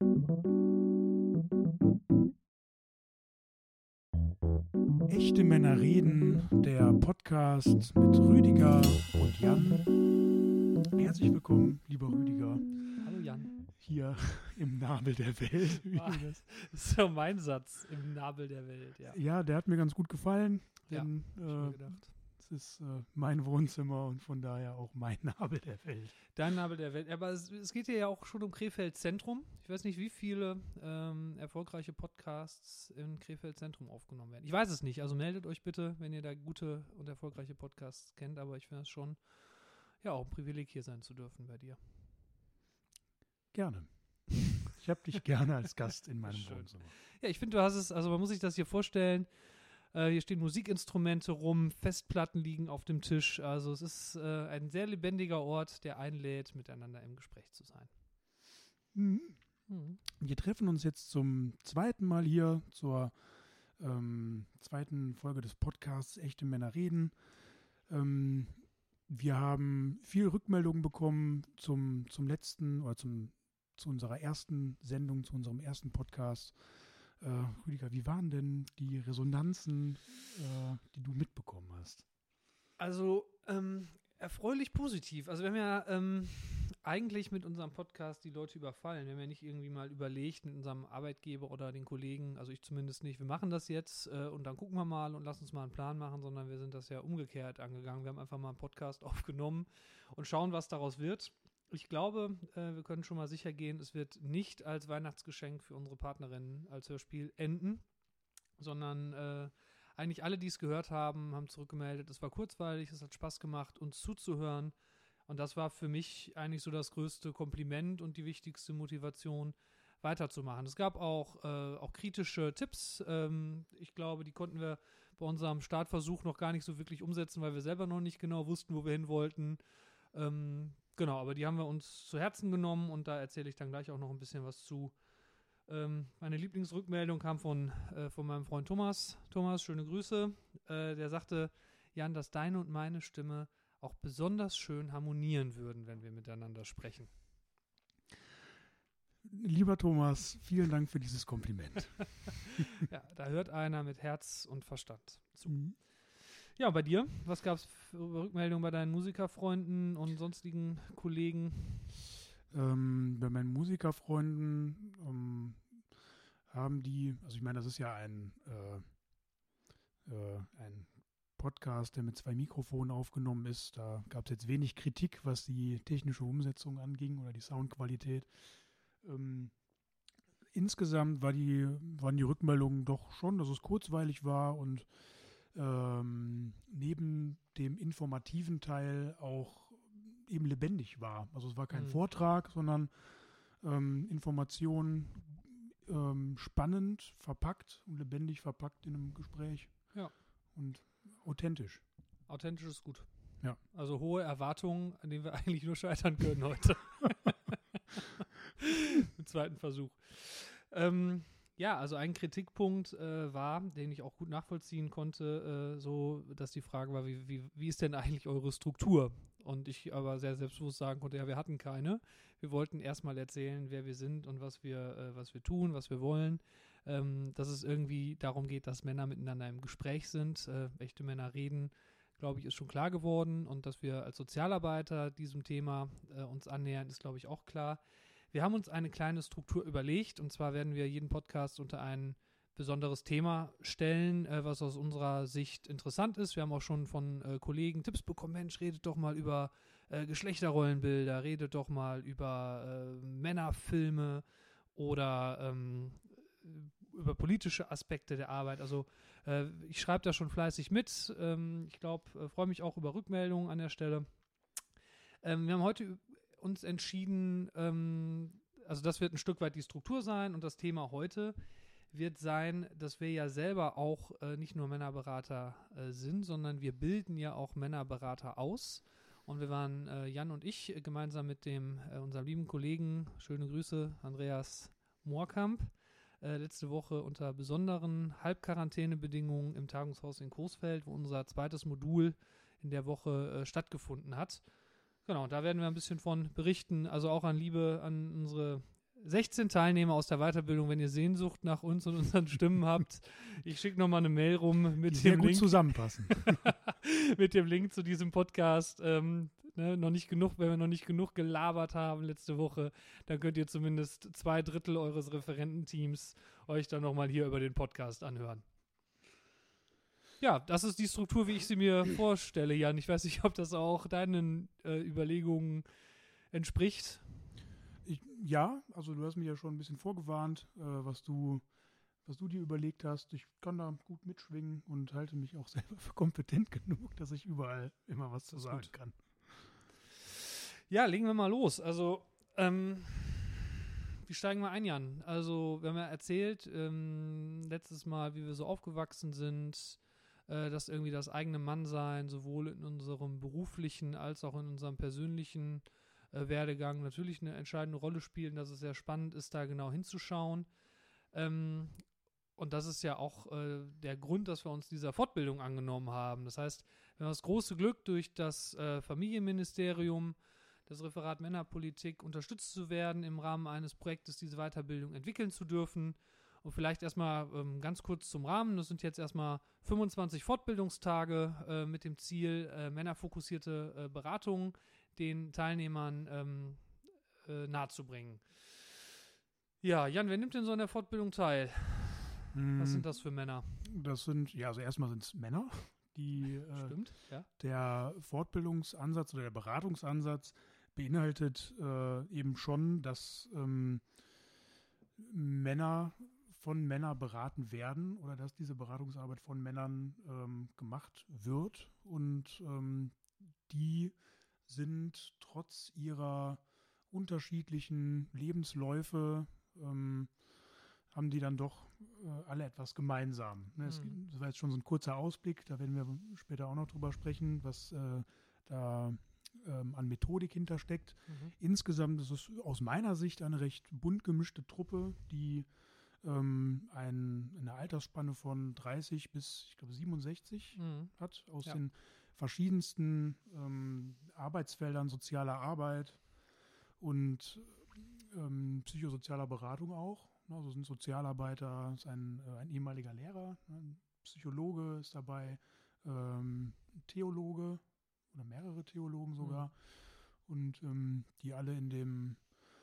Echte Männer reden, der Podcast mit Rüdiger und Jan. Herzlich willkommen, lieber Rüdiger. Hallo Jan. Hier im Nabel der Welt. Das ist ja mein Satz, im Nabel der Welt, ja. Ja, der hat mir ganz gut gefallen, denn schon gedacht. es ist mein Wohnzimmer und von daher auch mein Nabel der Welt. Dein Nabel der Welt. Aber es geht hier ja auch schon um Krefeld Zentrum. Ich weiß nicht, wie viele erfolgreiche Podcasts in Krefeld Zentrum aufgenommen werden. Ich weiß es nicht, also meldet euch bitte, wenn ihr da gute und erfolgreiche Podcasts kennt, aber ich finde es schon ja auch ein Privileg, hier sein zu dürfen bei dir. Gerne. Ich habe dich gerne als Gast in meinem Wohnzimmer. Ja, ich finde, du hast es, also man muss sich das hier vorstellen, hier stehen Musikinstrumente rum, Festplatten liegen auf dem Tisch, also es ist ein sehr lebendiger Ort, der einlädt, miteinander im Gespräch zu sein. Mhm. Wir treffen uns jetzt zum zweiten Mal hier zur zweiten Folge des Podcasts Echte Männer reden. Wir haben viel Rückmeldungen bekommen zum letzten oder zu unserer ersten Sendung, zu unserem ersten Podcast. Rüdiger, wie waren denn die Resonanzen, die du mitbekommen hast? Also erfreulich positiv. Also wir haben ja eigentlich mit unserem Podcast die Leute überfallen. Wir haben ja nicht irgendwie mal überlegt mit unserem Arbeitgeber oder den Kollegen, also ich zumindest nicht, wir machen das jetzt und dann gucken wir mal und lass uns mal einen Plan machen, sondern wir sind das ja umgekehrt angegangen. Wir haben einfach mal einen Podcast aufgenommen und schauen, was daraus wird. Ich glaube, wir können schon mal sicher gehen, es wird nicht als Weihnachtsgeschenk für unsere Partnerinnen als Hörspiel enden, sondern eigentlich alle, die es gehört haben, haben zurückgemeldet, es war kurzweilig, es hat Spaß gemacht, uns zuzuhören. Und das war für mich eigentlich so das größte Kompliment und die wichtigste Motivation, weiterzumachen. Es gab auch kritische Tipps. Ich glaube, die konnten wir bei unserem Startversuch noch gar nicht so wirklich umsetzen, weil wir selber noch nicht genau wussten, wo wir hin wollten. Genau, aber die haben wir uns zu Herzen genommen und da erzähle ich dann gleich auch noch ein bisschen was zu. Meine Lieblingsrückmeldung kam von meinem Freund Thomas. Thomas, schöne Grüße. Der sagte, Jan, dass deine und meine Stimme auch besonders schön harmonieren würden, wenn wir miteinander sprechen. Lieber Thomas, vielen Dank für dieses Kompliment. Ja, da hört einer mit Herz und Verstand zu. Mhm. Ja, bei dir? Was gab es für Rückmeldungen bei deinen Musikerfreunden und sonstigen Kollegen? Bei meinen Musikerfreunden haben die, also ich meine, das ist ja ein Podcast, der mit 2 Mikrofonen aufgenommen ist. Da gab es jetzt wenig Kritik, was die technische Umsetzung anging oder die Soundqualität. Insgesamt waren die Rückmeldungen doch schon, dass es kurzweilig war und neben dem informativen Teil auch eben lebendig war. Also es war kein Vortrag, sondern Informationen spannend verpackt und lebendig verpackt in einem Gespräch. Ja. Und authentisch. Authentisch ist gut. Ja. Also hohe Erwartungen, an denen wir eigentlich nur scheitern können heute. Im zweiten Versuch. Ja, also ein Kritikpunkt war, den ich auch gut nachvollziehen konnte, so, dass die Frage war, wie ist denn eigentlich eure Struktur? Und ich aber sehr selbstbewusst sagen konnte, ja, wir hatten keine. Wir wollten erstmal erzählen, wer wir sind und was wir tun, was wir wollen. Dass es irgendwie darum geht, dass Männer miteinander im Gespräch sind. Echte Männer reden, glaube ich, ist schon klar geworden. Und dass wir als Sozialarbeiter diesem Thema uns annähern, ist, glaube ich, auch klar. Wir haben uns eine kleine Struktur überlegt. Und zwar werden wir jeden Podcast unter ein besonderes Thema stellen, was aus unserer Sicht interessant ist. Wir haben auch schon von Kollegen Tipps bekommen, Mensch, redet doch mal über Geschlechterrollenbilder, redet doch mal über Männerfilme oder über politische Aspekte der Arbeit. Also ich schreibe da schon fleißig mit. Ich glaube, freue mich auch über Rückmeldungen an der Stelle. Wir haben heute uns entschieden, also das wird ein Stück weit die Struktur sein und das Thema heute wird sein, dass wir ja selber auch nicht nur Männerberater sind, sondern wir bilden ja auch Männerberater aus. Und wir waren, Jan und ich, gemeinsam mit unserem lieben Kollegen, schöne Grüße, Andreas Moorkamp, letzte Woche unter besonderen Halbquarantänebedingungen im Tagungshaus in Coesfeld, wo unser zweites Modul in der Woche stattgefunden hat. Genau, da werden wir ein bisschen von berichten, also auch an unsere 16 Teilnehmer aus der Weiterbildung. Wenn ihr Sehnsucht nach uns und unseren Stimmen habt, ich schicke nochmal eine Mail rum mit Die sehr dem gut Link. zusammenpassen. Mit dem Link zu diesem Podcast. Noch nicht genug, wenn wir noch nicht genug gelabert haben letzte Woche, dann könnt ihr zumindest 2/3 eures Referententeams euch dann nochmal hier über den Podcast anhören. Ja, das ist die Struktur, wie ich sie mir vorstelle, Jan. Ich weiß nicht, ob das auch deinen Überlegungen entspricht. Ja, also du hast mich ja schon ein bisschen vorgewarnt, was du dir überlegt hast. Ich kann da gut mitschwingen und halte mich auch selber für kompetent genug, dass ich überall immer was zu sagen kann. Ja, legen wir mal los. Also, wie steigen wir ein, Jan? Also, wir haben ja erzählt, letztes Mal, wie wir so aufgewachsen sind, dass irgendwie das eigene Mannsein sowohl in unserem beruflichen als auch in unserem persönlichen Werdegang natürlich eine entscheidende Rolle spielen, dass es sehr spannend ist, da genau hinzuschauen. Und das ist ja auch der Grund, dass wir uns dieser Fortbildung angenommen haben. Das heißt, wir haben das große Glück, durch das Familienministerium, das Referat Männerpolitik, unterstützt zu werden, im Rahmen eines Projektes diese Weiterbildung entwickeln zu dürfen. Und vielleicht erstmal ganz kurz zum Rahmen. Das sind jetzt erstmal 25 Fortbildungstage mit dem Ziel, männerfokussierte Beratungen den Teilnehmern nahezubringen. Ja, Jan, wer nimmt denn so an der Fortbildung teil? Was sind das für Männer? Das sind, ja, also erstmal sind es Männer, die Stimmt, ja. Der Fortbildungsansatz oder der Beratungsansatz beinhaltet eben schon, dass Männer von Männern beraten werden oder dass diese Beratungsarbeit von Männern gemacht wird und die sind trotz ihrer unterschiedlichen Lebensläufe haben die dann doch alle etwas gemeinsam. Ne? Das war jetzt schon so ein kurzer Ausblick, da werden wir später auch noch drüber sprechen, was da an Methodik hintersteckt. Insgesamt ist es aus meiner Sicht eine recht bunt gemischte Truppe, die eine Altersspanne von 30 bis, ich glaube, 67 hat, aus den verschiedensten Arbeitsfeldern sozialer Arbeit und psychosozialer Beratung auch. Also sind Sozialarbeiter, ist ein ehemaliger Lehrer, ein Psychologe ist dabei, Theologe oder mehrere Theologen sogar und die alle in den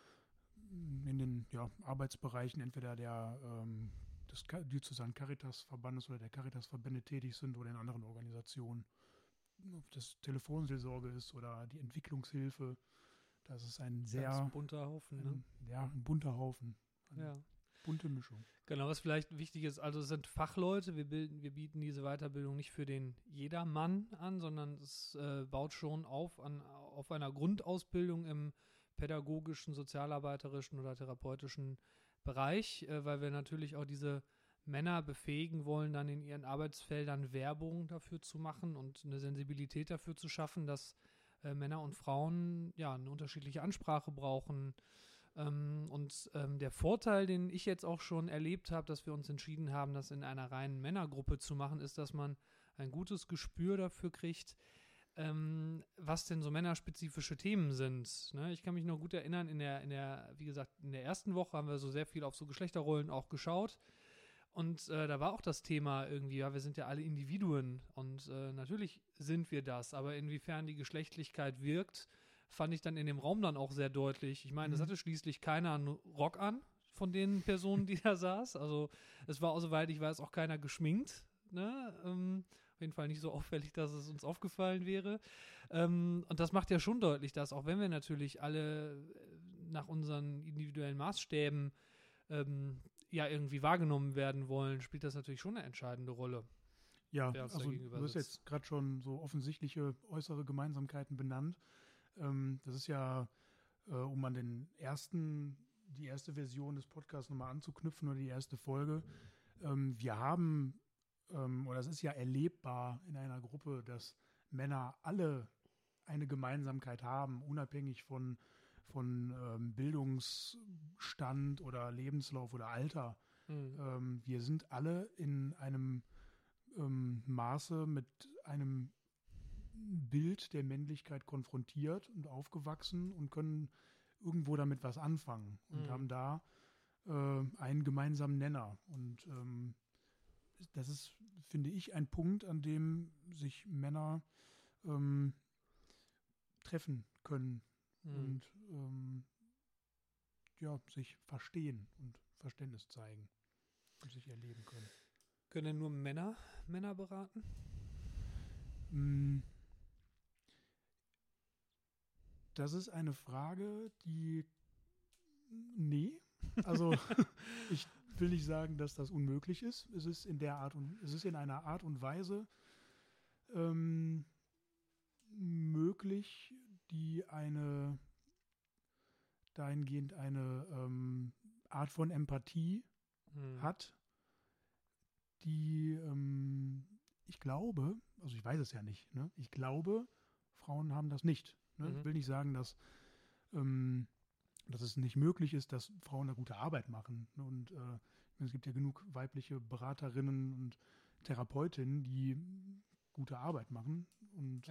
Arbeitsbereichen entweder des Diözesanen Caritas-Verbandes oder der Caritas-Verbände tätig sind oder in anderen Organisationen. Ob das Telefonseelsorge ist oder die Entwicklungshilfe, das ist ein sehr ganz bunter Haufen. Ein bunter Haufen. Ja. Bunte Mischung. Genau, was vielleicht wichtig ist, also es sind Fachleute, wir bieten diese Weiterbildung nicht für den jedermann an, sondern es baut schon auf einer Grundausbildung im pädagogischen, sozialarbeiterischen oder therapeutischen Bereich, weil wir natürlich auch diese Männer befähigen wollen, dann in ihren Arbeitsfeldern Werbung dafür zu machen und eine Sensibilität dafür zu schaffen, dass Männer und Frauen ja eine unterschiedliche Ansprache brauchen. Der Vorteil, den ich jetzt auch schon erlebt habe, dass wir uns entschieden haben, das in einer reinen Männergruppe zu machen, ist, dass man ein gutes Gespür dafür kriegt, was denn so männerspezifische Themen sind. Ne? Ich kann mich noch gut erinnern, wie gesagt, in der ersten Woche haben wir so sehr viel auf so Geschlechterrollen auch geschaut. Und da war auch das Thema irgendwie, ja, wir sind ja alle Individuen und natürlich sind wir das, aber inwiefern die Geschlechtlichkeit wirkt, fand ich dann in dem Raum dann auch sehr deutlich. Ich meine, es hatte schließlich keiner einen Rock an von den Personen, die da saß. Also es war, soweit ich weiß, auch keiner geschminkt. Ne? Auf jeden Fall nicht so auffällig, dass es uns aufgefallen wäre. Und das macht ja schon deutlich, dass auch wenn wir natürlich alle nach unseren individuellen Maßstäben ja irgendwie wahrgenommen werden wollen, spielt das natürlich schon eine entscheidende Rolle. Ja, also du hast jetzt gerade schon so offensichtliche äußere Gemeinsamkeiten benannt. Das ist ja, um an die erste Version des Podcasts nochmal anzuknüpfen oder die erste Folge. Wir haben, oder es ist ja erlebbar in einer Gruppe, dass Männer alle eine Gemeinsamkeit haben, unabhängig von Bildungsstand oder Lebenslauf oder Alter. Wir sind alle in einem Maße mit einem Bild der Männlichkeit konfrontiert und aufgewachsen und können irgendwo damit was anfangen und haben da einen gemeinsamen Nenner. Und das ist, finde ich, ein Punkt, an dem sich Männer treffen können und sich verstehen und Verständnis zeigen und sich erleben können. Können denn nur Männer beraten? Das ist eine Frage, die nee. Also ich will nicht sagen, dass das unmöglich ist. Es ist in einer Art und Weise möglich, die dahingehend eine Art von Empathie hat, die ich glaube, also ich weiß es ja nicht, ne? Ich glaube, Frauen haben das nicht. Ne? Ich will nicht sagen, dass es nicht möglich ist, dass Frauen eine gute Arbeit machen. Und es gibt ja genug weibliche Beraterinnen und Therapeutinnen, die gute Arbeit machen. Und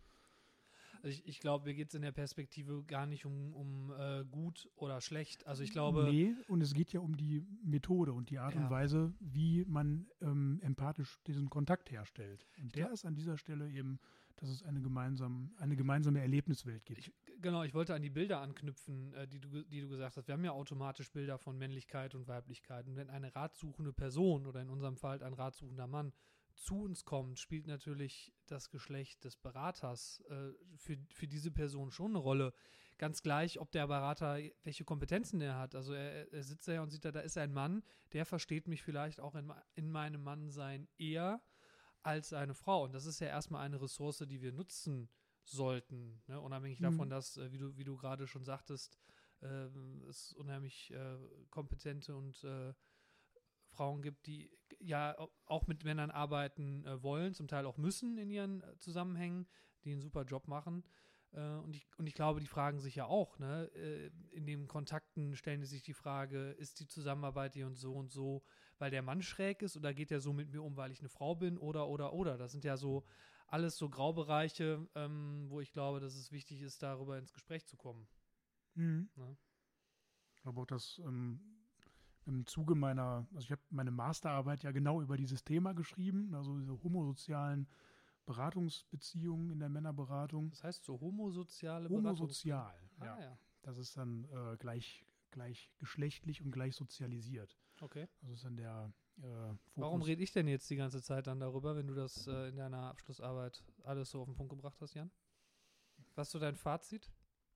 also ich glaube, mir geht es in der Perspektive gar nicht um gut oder schlecht. Also ich glaube. Nee, und es geht ja um die Methode und die Art und Weise, wie man empathisch diesen Kontakt herstellt. Und der ist an dieser Stelle eben, dass es eine gemeinsame Erlebniswelt gibt. Ich wollte an die Bilder anknüpfen, die du gesagt hast. Wir haben ja automatisch Bilder von Männlichkeit und Weiblichkeit. Und wenn eine ratsuchende Person oder in unserem Fall ein ratsuchender Mann zu uns kommt, spielt natürlich das Geschlecht des Beraters für diese Person schon eine Rolle. Ganz gleich, ob der Berater, welche Kompetenzen er hat. Also er sitzt da und sieht, da ist ein Mann, der versteht mich vielleicht auch in meinem Mannsein eher als eine Frau. Und das ist ja erstmal eine Ressource, die wir nutzen sollten. Ne? Unabhängig davon, dass, wie du gerade schon sagtest, es unheimlich kompetente und Frauen gibt, die ja auch mit Männern arbeiten wollen, zum Teil auch müssen in ihren Zusammenhängen, die einen super Job machen. Und ich glaube, die fragen sich ja auch, ne? In den Kontakten stellen die sich die Frage, ist die Zusammenarbeit hier und so, weil der Mann schräg ist oder geht er so mit mir um, weil ich eine Frau bin oder. Das sind ja so alles so Graubereiche, wo ich glaube, dass es wichtig ist, darüber ins Gespräch zu kommen. Ne? Ich glaube auch, dass im Zuge ich habe meine Masterarbeit ja genau über dieses Thema geschrieben, also diese homosozialen Beratungsbeziehungen in der Männerberatung. Das heißt so homosoziale Homosozial, ja. Das ist dann gleich geschlechtlich und gleich sozialisiert. Okay. Das ist dann der Fokus. Warum rede ich denn jetzt die ganze Zeit dann darüber, wenn du das in deiner Abschlussarbeit alles so auf den Punkt gebracht hast, Jan? Was ist so dein Fazit?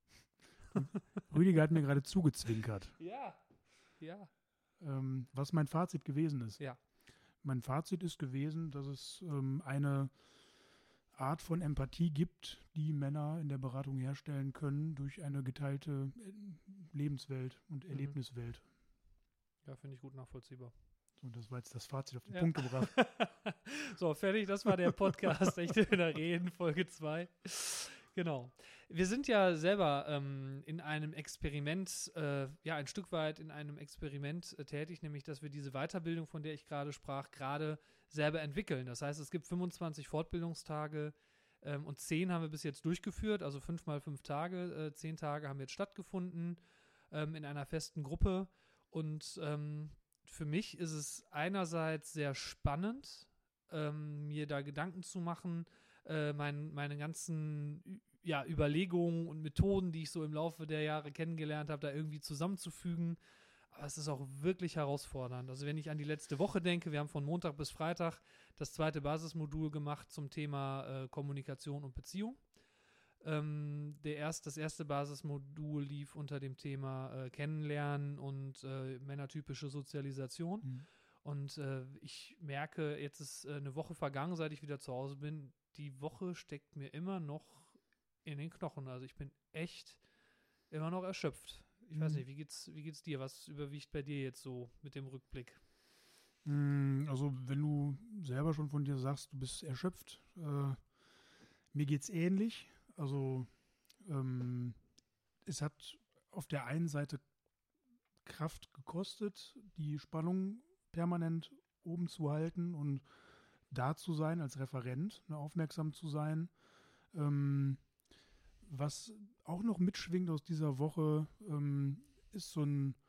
Rüdiger hat mir gerade zugezwinkert. Ja. Was mein Fazit gewesen ist. Ja. Mein Fazit ist gewesen, dass es eine Art von Empathie gibt, die Männer in der Beratung herstellen können durch eine geteilte Lebenswelt und Erlebniswelt. Ja, finde ich gut nachvollziehbar. So, das war jetzt das Fazit auf den Punkt gebracht. So, fertig, das war der Podcast Echte Männer reden, Folge 2. Genau. Wir sind ja selber in einem Experiment, ein Stück weit in einem Experiment tätig, nämlich, dass wir diese Weiterbildung, von der ich gerade sprach, gerade selber entwickeln. Das heißt, es gibt 25 Fortbildungstage und 10 haben wir bis jetzt durchgeführt, also 5 mal 5 Tage. 10 Tage haben jetzt stattgefunden in einer festen Gruppe. Und für mich ist es einerseits sehr spannend, mir da Gedanken zu machen, meine ganzen Überlegungen und Methoden, die ich so im Laufe der Jahre kennengelernt habe, da irgendwie zusammenzufügen. Aber es ist auch wirklich herausfordernd. Also wenn ich an die letzte Woche denke, wir haben von Montag bis Freitag das 2. Basismodul gemacht zum Thema Kommunikation und Beziehung. Das erste Basismodul lief unter dem Thema Kennenlernen und männertypische Sozialisation. Mhm. Und ich merke, jetzt ist eine Woche vergangen, seit ich wieder zu Hause bin. Die Woche steckt mir immer noch in den Knochen. Also ich bin echt immer noch erschöpft. Ich weiß nicht, wie geht's dir? Was überwiegt bei dir jetzt so mit dem Rückblick? Also wenn du selber schon von dir sagst, du bist erschöpft, mir geht's ähnlich. Also es hat auf der einen Seite Kraft gekostet, die Spannung permanent oben zu halten und da zu sein als Referent, aufmerksam zu sein, Was auch noch mitschwingt aus dieser Woche, ist so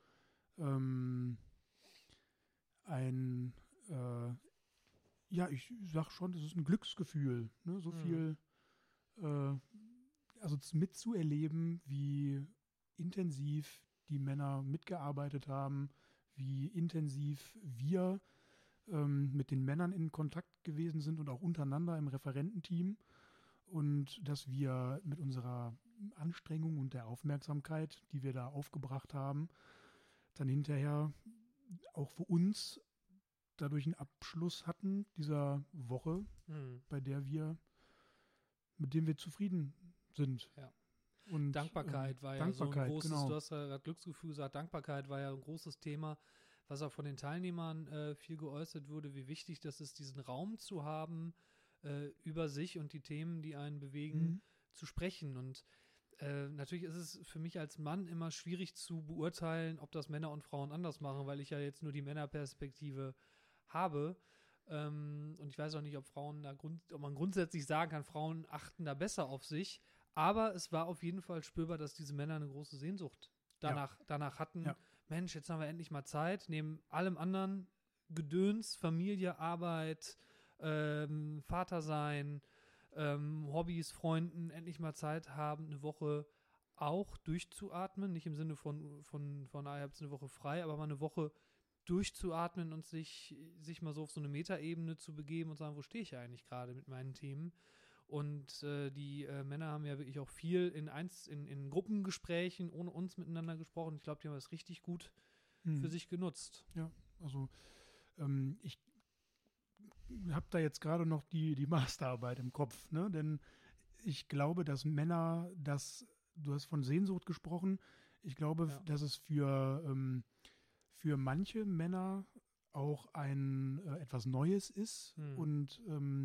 ja, ich sag schon, das ist ein Glücksgefühl, ne? So viel, also mitzuerleben, wie intensiv die Männer mitgearbeitet haben, wie intensiv wir mit den Männern in Kontakt gewesen sind und auch untereinander im Referententeam und dass wir mit unserer Anstrengung und der Aufmerksamkeit, die wir da aufgebracht haben, dann hinterher auch für uns dadurch einen Abschluss hatten dieser Woche, mit dem wir zufrieden sind. Ja. Und Dankbarkeit war ja so ein großes, du hast ja gerade Glücksgefühl gesagt, Dankbarkeit war ja ein großes Thema, was auch von den Teilnehmern viel geäußert wurde, wie wichtig das ist, diesen Raum zu haben, über sich und die Themen, die einen bewegen, zu sprechen. Und natürlich ist es für mich als Mann immer schwierig zu beurteilen, ob das Männer und Frauen anders machen, weil ich ja jetzt nur die Männerperspektive habe. Und ich weiß auch nicht, ob ob man grundsätzlich sagen kann, Frauen achten da besser auf sich. Aber es war auf jeden Fall spürbar, dass diese Männer eine große Sehnsucht danach hatten. Ja. Mensch, jetzt haben wir endlich mal Zeit, neben allem anderen Gedöns, Familie, Arbeit, Vater sein, Hobbys, Freunden, endlich mal Zeit haben, eine Woche auch durchzuatmen. Nicht im Sinne von ihr habt eine Woche frei, aber mal eine Woche durchzuatmen und sich mal so auf so eine Metaebene zu begeben und sagen, wo stehe ich eigentlich gerade mit meinen Themen? Und die Männer haben ja wirklich auch viel in Gruppengesprächen ohne uns miteinander gesprochen. Ich glaube, die haben das richtig gut für sich genutzt. Ja, also ich habe da jetzt gerade noch die Masterarbeit im Kopf, ne? Denn ich glaube, dass Männer du hast von Sehnsucht gesprochen, ich glaube, dass es für manche Männer auch etwas Neues ist und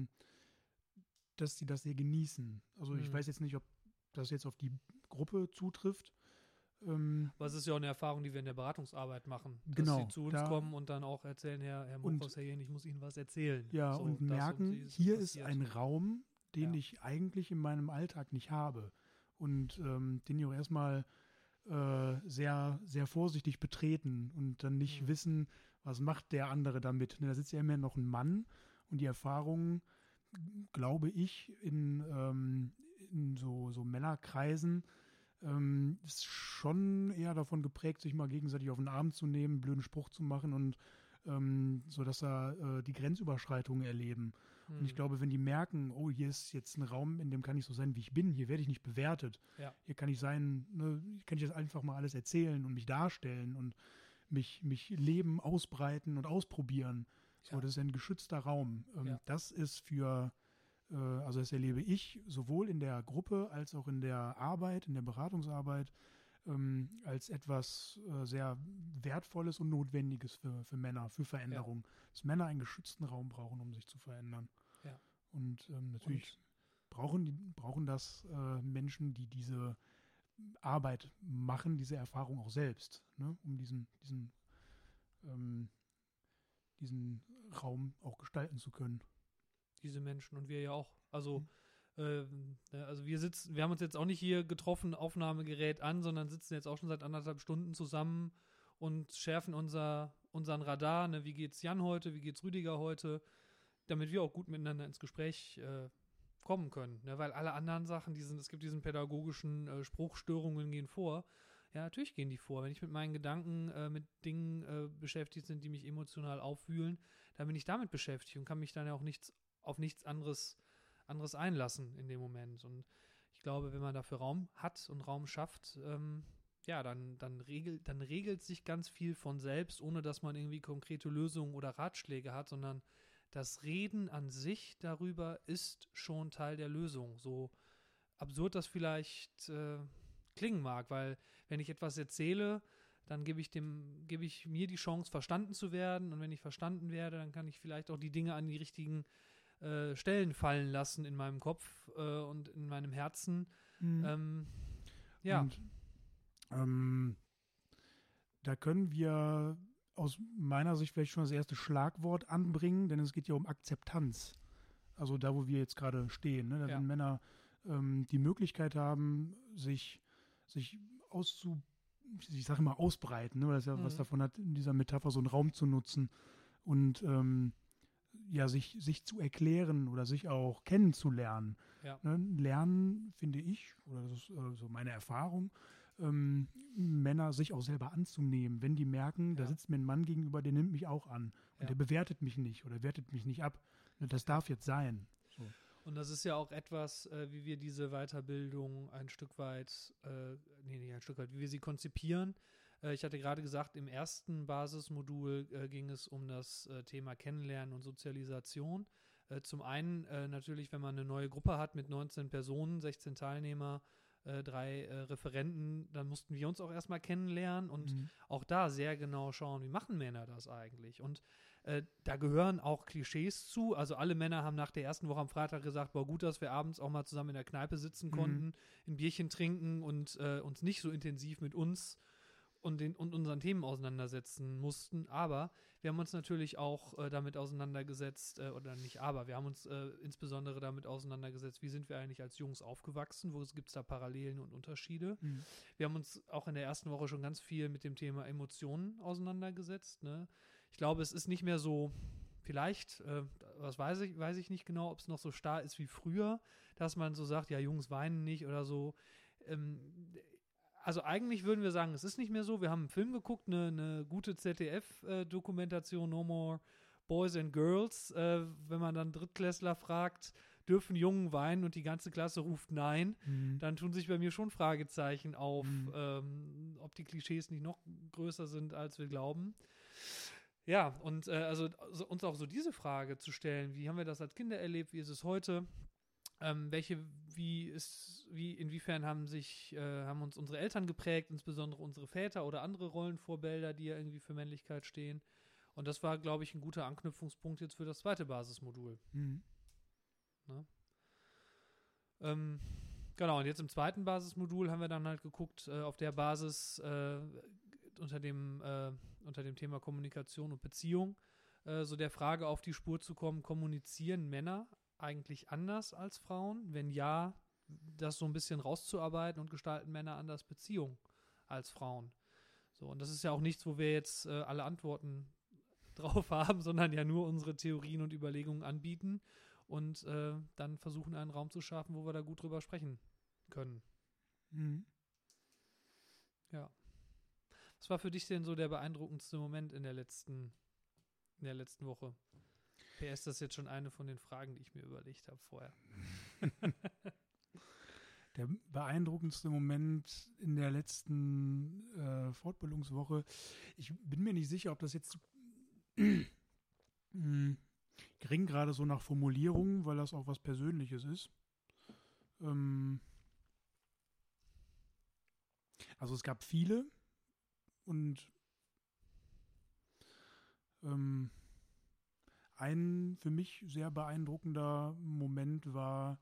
dass sie das sehr genießen. Also ich weiß jetzt nicht, ob das jetzt auf die Gruppe zutrifft. Aber es ist ja auch eine Erfahrung, die wir in der Beratungsarbeit machen. Dass Genau, sie zu uns kommen und dann auch erzählen, Herr Mochhaus, Herr Jen, ich muss Ihnen was erzählen. Ja, so, und merken, hier ist ein Raum, den ich eigentlich in meinem Alltag nicht habe. Und den ich auch erstmal sehr, sehr vorsichtig betreten und dann nicht wissen, was macht der andere damit. Da sitzt ja immer noch ein Mann und die Erfahrungen, glaube ich, in so Männerkreisen ist schon eher davon geprägt, sich mal gegenseitig auf den Arm zu nehmen, einen blöden Spruch zu machen und so, dass da die Grenzüberschreitungen erleben. Und ich glaube, wenn die merken, oh, hier ist jetzt ein Raum, in dem kann ich so sein, wie ich bin, hier werde ich nicht bewertet. Ja. Hier kann ich sein, ne, kann ich jetzt einfach mal alles erzählen und mich darstellen und mich leben, ausbreiten und ausprobieren. So, das ist ein geschützter Raum. Das ist also das erlebe ich sowohl in der Gruppe als auch in der Arbeit, in der Beratungsarbeit, als etwas sehr Wertvolles und Notwendiges für Männer, für Veränderung. Dass Männer einen geschützten Raum brauchen, um sich zu verändern. Ja. Und natürlich brauchen das Menschen, die diese Arbeit machen, diese Erfahrung auch selbst, ne? Um diesen Raum auch gestalten zu können. Diese Menschen und wir ja auch. Also wir haben uns jetzt auch nicht hier getroffen, Aufnahmegerät an, sondern sitzen jetzt auch schon seit 1,5 Stunden zusammen und schärfen unseren Radar. Ne? Wie geht's Jan heute? Wie geht's Rüdiger heute? Damit wir auch gut miteinander ins Gespräch kommen können. Ne? Weil alle anderen Sachen, es gibt diesen pädagogischen Spruchstörungen gehen vor. Ja, natürlich gehen die vor. Wenn ich mit meinen Gedanken mit Dingen beschäftigt bin, die mich emotional aufwühlen, dann bin ich damit beschäftigt und kann mich dann ja auch auf nichts anderes einlassen in dem Moment. Und ich glaube, wenn man dafür Raum hat und Raum schafft, dann regelt sich ganz viel von selbst, ohne dass man irgendwie konkrete Lösungen oder Ratschläge hat, sondern das Reden an sich darüber ist schon Teil der Lösung. So absurd das vielleicht klingen mag, weil wenn ich etwas erzähle, dann gebe ich mir die Chance, verstanden zu werden. Und wenn ich verstanden werde, dann kann ich vielleicht auch die Dinge an die richtigen Stellen fallen lassen in meinem Kopf und in meinem Herzen. Und, da können wir aus meiner Sicht vielleicht schon das erste Schlagwort anbringen, denn es geht ja um Akzeptanz. Also da, wo wir jetzt gerade stehen. Ne? Da sind Männer die Möglichkeit haben, sich ich sage immer ausbreiten, ne? Weil das ja was davon hat, in dieser Metapher so einen Raum zu nutzen und sich zu erklären oder sich auch kennenzulernen. Ja. Ne? Lernen, finde ich, oder das ist so meine Erfahrung, Männer sich auch selber anzunehmen, wenn die merken, da sitzt mir ein Mann gegenüber, der nimmt mich auch an und der bewertet mich nicht oder wertet mich nicht ab. Ne? Das darf jetzt sein. So. Und das ist ja auch etwas, wie wir diese Weiterbildung ein Stück weit, wie wir sie konzipieren. Ich hatte gerade gesagt, im ersten Basismodul ging es um das Thema Kennenlernen und Sozialisation. Zum einen natürlich, wenn man eine neue Gruppe hat mit 19 Personen, 16 Teilnehmer, 3 Referenten, dann mussten wir uns auch erstmal kennenlernen und auch da sehr genau schauen, wie machen Männer das eigentlich? Und da gehören auch Klischees zu. Also alle Männer haben nach der ersten Woche am Freitag gesagt, boah, gut, dass wir abends auch mal zusammen in der Kneipe sitzen konnten, ein Bierchen trinken und uns nicht so intensiv mit uns und unseren Themen auseinandersetzen mussten. Aber wir haben uns natürlich auch damit auseinandergesetzt, wir haben uns insbesondere damit auseinandergesetzt, wie sind wir eigentlich als Jungs aufgewachsen, wo gibt es da Parallelen und Unterschiede. Wir haben uns auch in der ersten Woche schon ganz viel mit dem Thema Emotionen auseinandergesetzt. Ne? Ich glaube, es ist nicht mehr so, vielleicht, das weiß ich nicht genau, ob es noch so starr ist wie früher, dass man so sagt, ja, Jungs weinen nicht oder so. Also eigentlich würden wir sagen, es ist nicht mehr so. Wir haben einen Film geguckt, eine gute ZDF-Dokumentation, No More Boys and Girls. Wenn man dann Drittklässler fragt, dürfen Jungen weinen und die ganze Klasse ruft nein, dann tun sich bei mir schon Fragezeichen auf, ob die Klischees nicht noch größer sind, als wir glauben. Ja, und uns auch so diese Frage zu stellen, wie haben wir das als Kinder erlebt, wie ist es heute? Inwiefern haben uns unsere Eltern geprägt, insbesondere unsere Väter oder andere Rollenvorbilder, die ja irgendwie für Männlichkeit stehen. Und das war, glaube ich, ein guter Anknüpfungspunkt jetzt für das zweite Basismodul. Ne? Genau, und jetzt im zweiten Basismodul haben wir dann halt geguckt, auf der Basis unter dem Thema Kommunikation und Beziehung, so der Frage auf die Spur zu kommen, kommunizieren Männer eigentlich anders als Frauen? Wenn ja, das so ein bisschen rauszuarbeiten und gestalten Männer anders Beziehungen als Frauen. So, und das ist ja auch nichts, wo wir jetzt alle Antworten drauf haben, sondern ja nur unsere Theorien und Überlegungen anbieten und dann versuchen, einen Raum zu schaffen, wo wir da gut drüber sprechen können. Ja. Was war für dich denn so der beeindruckendste Moment in der letzten Woche? PS, das ist jetzt schon eine von den Fragen, die ich mir überlegt habe vorher. Der beeindruckendste Moment in der letzten Fortbildungswoche, ich bin mir nicht sicher, ob das jetzt ich ring gerade so nach Formulierungen, weil das auch was Persönliches ist. Also es gab viele und ein für mich sehr beeindruckender Moment war,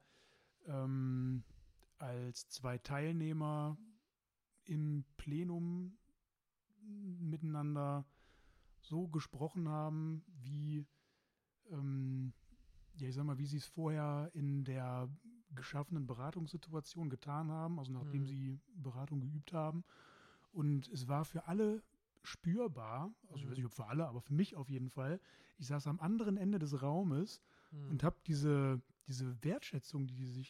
als 2 Teilnehmer im Plenum miteinander so gesprochen haben, wie sie es vorher in der geschaffenen Beratungssituation getan haben, also nachdem sie Beratung geübt haben. Und es war für alle spürbar, also ich weiß nicht, ob für alle, aber für mich auf jeden Fall. Ich saß am anderen Ende des Raumes und habe diese Wertschätzung, die sich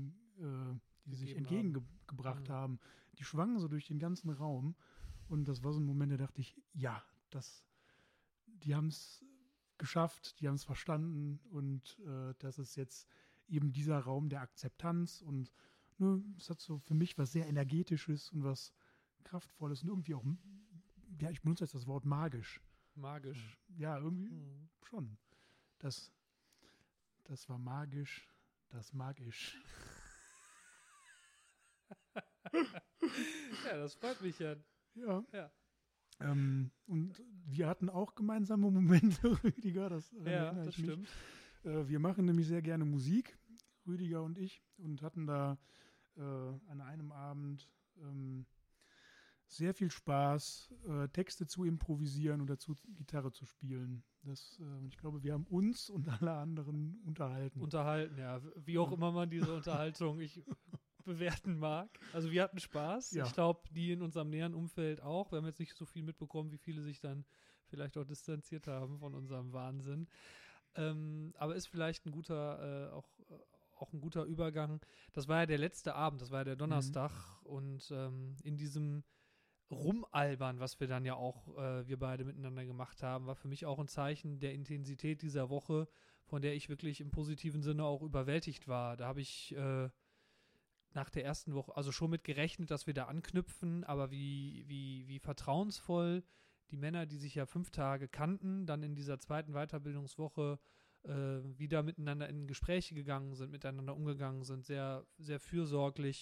entgegengebracht haben, die schwangen so durch den ganzen Raum. Und das war so ein Moment, da dachte ich, ja, die haben es geschafft, die haben es verstanden und das ist jetzt eben dieser Raum der Akzeptanz und es hat so für mich was sehr Energetisches und was Kraftvolles und irgendwie auch, ja, ich benutze jetzt das Wort magisch. Magisch. Ja, irgendwie schon. Das war magisch, das mag ich. Ja, das freut mich ja. Ja. Und wir hatten auch gemeinsame Momente, Rüdiger, das stimmt. Wir machen nämlich sehr gerne Musik, Rüdiger und ich, und hatten da an einem Abend sehr viel Spaß, Texte zu improvisieren und dazu Gitarre zu spielen. Ich glaube, wir haben uns und alle anderen unterhalten. Ja. Wie auch immer man diese Unterhaltung bewerten mag. Also wir hatten Spaß. Ja. Ich glaube, die in unserem näheren Umfeld auch. Wir haben jetzt nicht so viel mitbekommen, wie viele sich dann vielleicht auch distanziert haben von unserem Wahnsinn. Aber ist vielleicht ein guter, auch ein guter Übergang. Das war ja der letzte Abend, das war ja der Donnerstag und in diesem Rumalbern, was wir dann ja auch, wir beide miteinander gemacht haben, war für mich auch ein Zeichen der Intensität dieser Woche, von der ich wirklich im positiven Sinne auch überwältigt war. Da habe ich nach der ersten Woche, also schon mit gerechnet, dass wir da anknüpfen, aber wie vertrauensvoll die Männer, die sich ja 5 Tage kannten, dann in dieser zweiten Weiterbildungswoche wieder miteinander in Gespräche gegangen sind, miteinander umgegangen sind, sehr, sehr fürsorglich.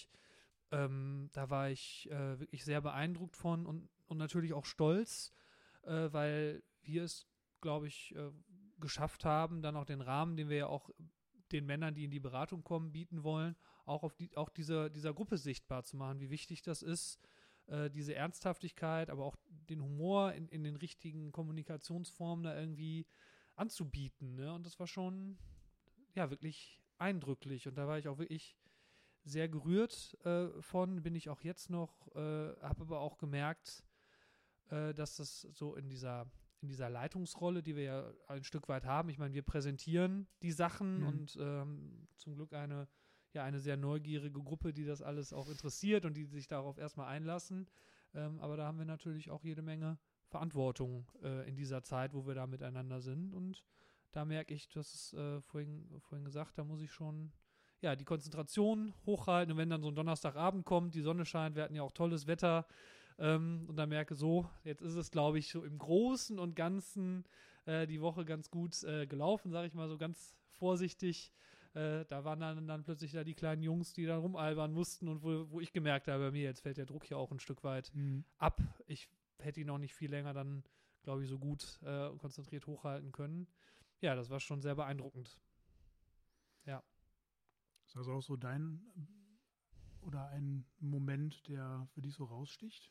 Da war ich wirklich sehr beeindruckt von und natürlich auch stolz, weil wir es, glaube ich, geschafft haben, dann auch den Rahmen, den wir ja auch den Männern, die in die Beratung kommen, bieten wollen, auch dieser Gruppe sichtbar zu machen, wie wichtig das ist, diese Ernsthaftigkeit, aber auch den Humor in den richtigen Kommunikationsformen da irgendwie anzubieten. Ne? Und das war schon, ja, wirklich eindrücklich. Und da war ich auch wirklich sehr gerührt von, bin ich auch jetzt noch, habe aber auch gemerkt, dass das so in dieser Leitungsrolle, die wir ja ein Stück weit haben, ich meine, wir präsentieren die Sachen und zum Glück eine sehr neugierige Gruppe, die das alles auch interessiert und die sich darauf erstmal einlassen. Aber da haben wir natürlich auch jede Menge Verantwortung in dieser Zeit, wo wir da miteinander sind. Und da merke ich, das ist vorhin gesagt, da muss ich schon die Konzentration hochhalten. Und wenn dann so ein Donnerstagabend kommt, die Sonne scheint, wir hatten ja auch tolles Wetter, und dann merke so, jetzt ist es, glaube ich, so im Großen und Ganzen die Woche ganz gut gelaufen, sage ich mal so ganz vorsichtig. Da waren dann plötzlich da die kleinen Jungs, die dann rumalbern mussten und wo ich gemerkt habe, bei mir, jetzt fällt der Druck ja auch ein Stück weit ab. Ich hätte ihn noch nicht viel länger dann, glaube ich, so gut und konzentriert hochhalten können. Ja, das war schon sehr beeindruckend. Ja. Ist das auch so dein oder ein Moment, der für dich so raussticht?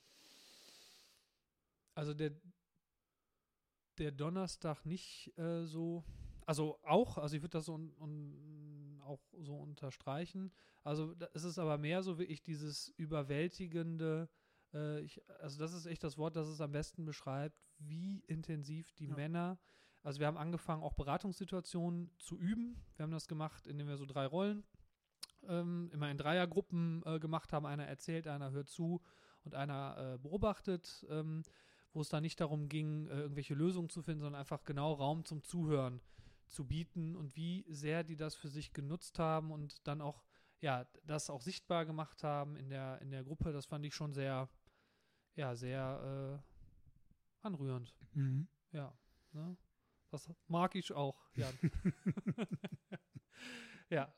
Also der Donnerstag nicht so, also auch, also ich würde das so auch so unterstreichen. Also es ist aber mehr so wirklich dieses überwältigende, also das ist echt das Wort, das es am besten beschreibt, wie intensiv die Männer, also wir haben angefangen, auch Beratungssituationen zu üben. Wir haben das gemacht, indem wir so 3 Rollen immer in Dreiergruppen gemacht haben. Einer erzählt, einer hört zu und einer beobachtet, wo es dann nicht darum ging, irgendwelche Lösungen zu finden, sondern einfach genau Raum zum Zuhören zu bieten und wie sehr die das für sich genutzt haben und dann auch, das auch sichtbar gemacht haben in der Gruppe. Das fand ich schon sehr, sehr anrührend. Mhm. Ja, ne? Das mag ich auch, Jan. Ja.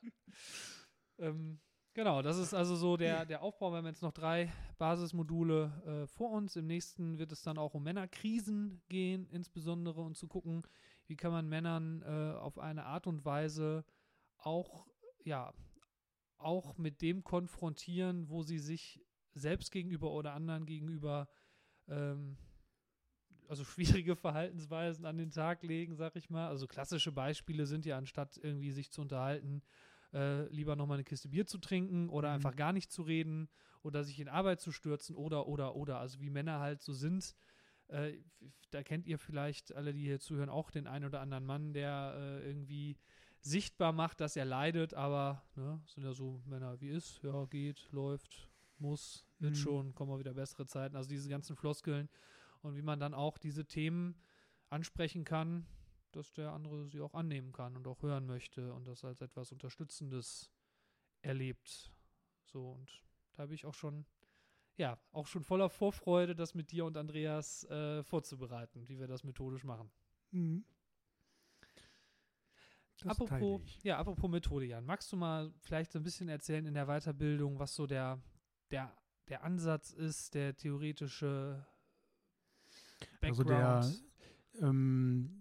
Genau, das ist also so der Aufbau. Wir haben jetzt noch 3 Basismodule vor uns. Im nächsten wird es dann auch um Männerkrisen gehen, insbesondere, und zu gucken, wie kann man Männern auf eine Art und Weise auch mit dem konfrontieren, wo sie sich selbst gegenüber oder anderen gegenüber also schwierige Verhaltensweisen an den Tag legen, sag ich mal. Also klassische Beispiele sind ja, anstatt irgendwie sich zu unterhalten, lieber nochmal eine Kiste Bier zu trinken oder einfach gar nicht zu reden oder sich in Arbeit zu stürzen oder. Also wie Männer halt so sind. Da kennt ihr vielleicht alle, die hier zuhören, auch den einen oder anderen Mann, der irgendwie sichtbar macht, dass er leidet, aber sind ja so Männer wie ist, ja, geht, läuft, muss, wird schon, kommen mal wieder bessere Zeiten. Also diese ganzen Floskeln und wie man dann auch diese Themen ansprechen kann, dass der andere sie auch annehmen kann und auch hören möchte und das als etwas Unterstützendes erlebt. So, und da habe ich auch schon voller Vorfreude, das mit dir und Andreas vorzubereiten, wie wir das methodisch machen. Mhm. Apropos Methode, Jan, magst du mal vielleicht so ein bisschen erzählen in der Weiterbildung, was so der Ansatz ist, der theoretische Background? Also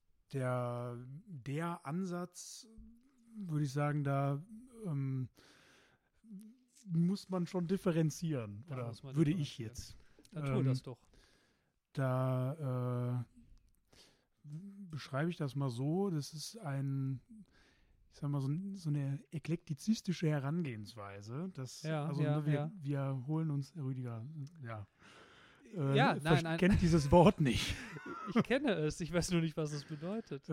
der Ansatz, würde ich sagen, da muss man schon differenzieren. Oder würde ich jetzt. Dann tue das doch. Da beschreibe ich das mal so, das ist ich sag mal, so eine eklektizistische Herangehensweise. Wir holen uns, Rüdiger, nein. kennt dieses Wort nicht. Ich kenne es, ich weiß nur nicht, was es bedeutet.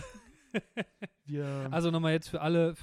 Wir Also nochmal jetzt für alle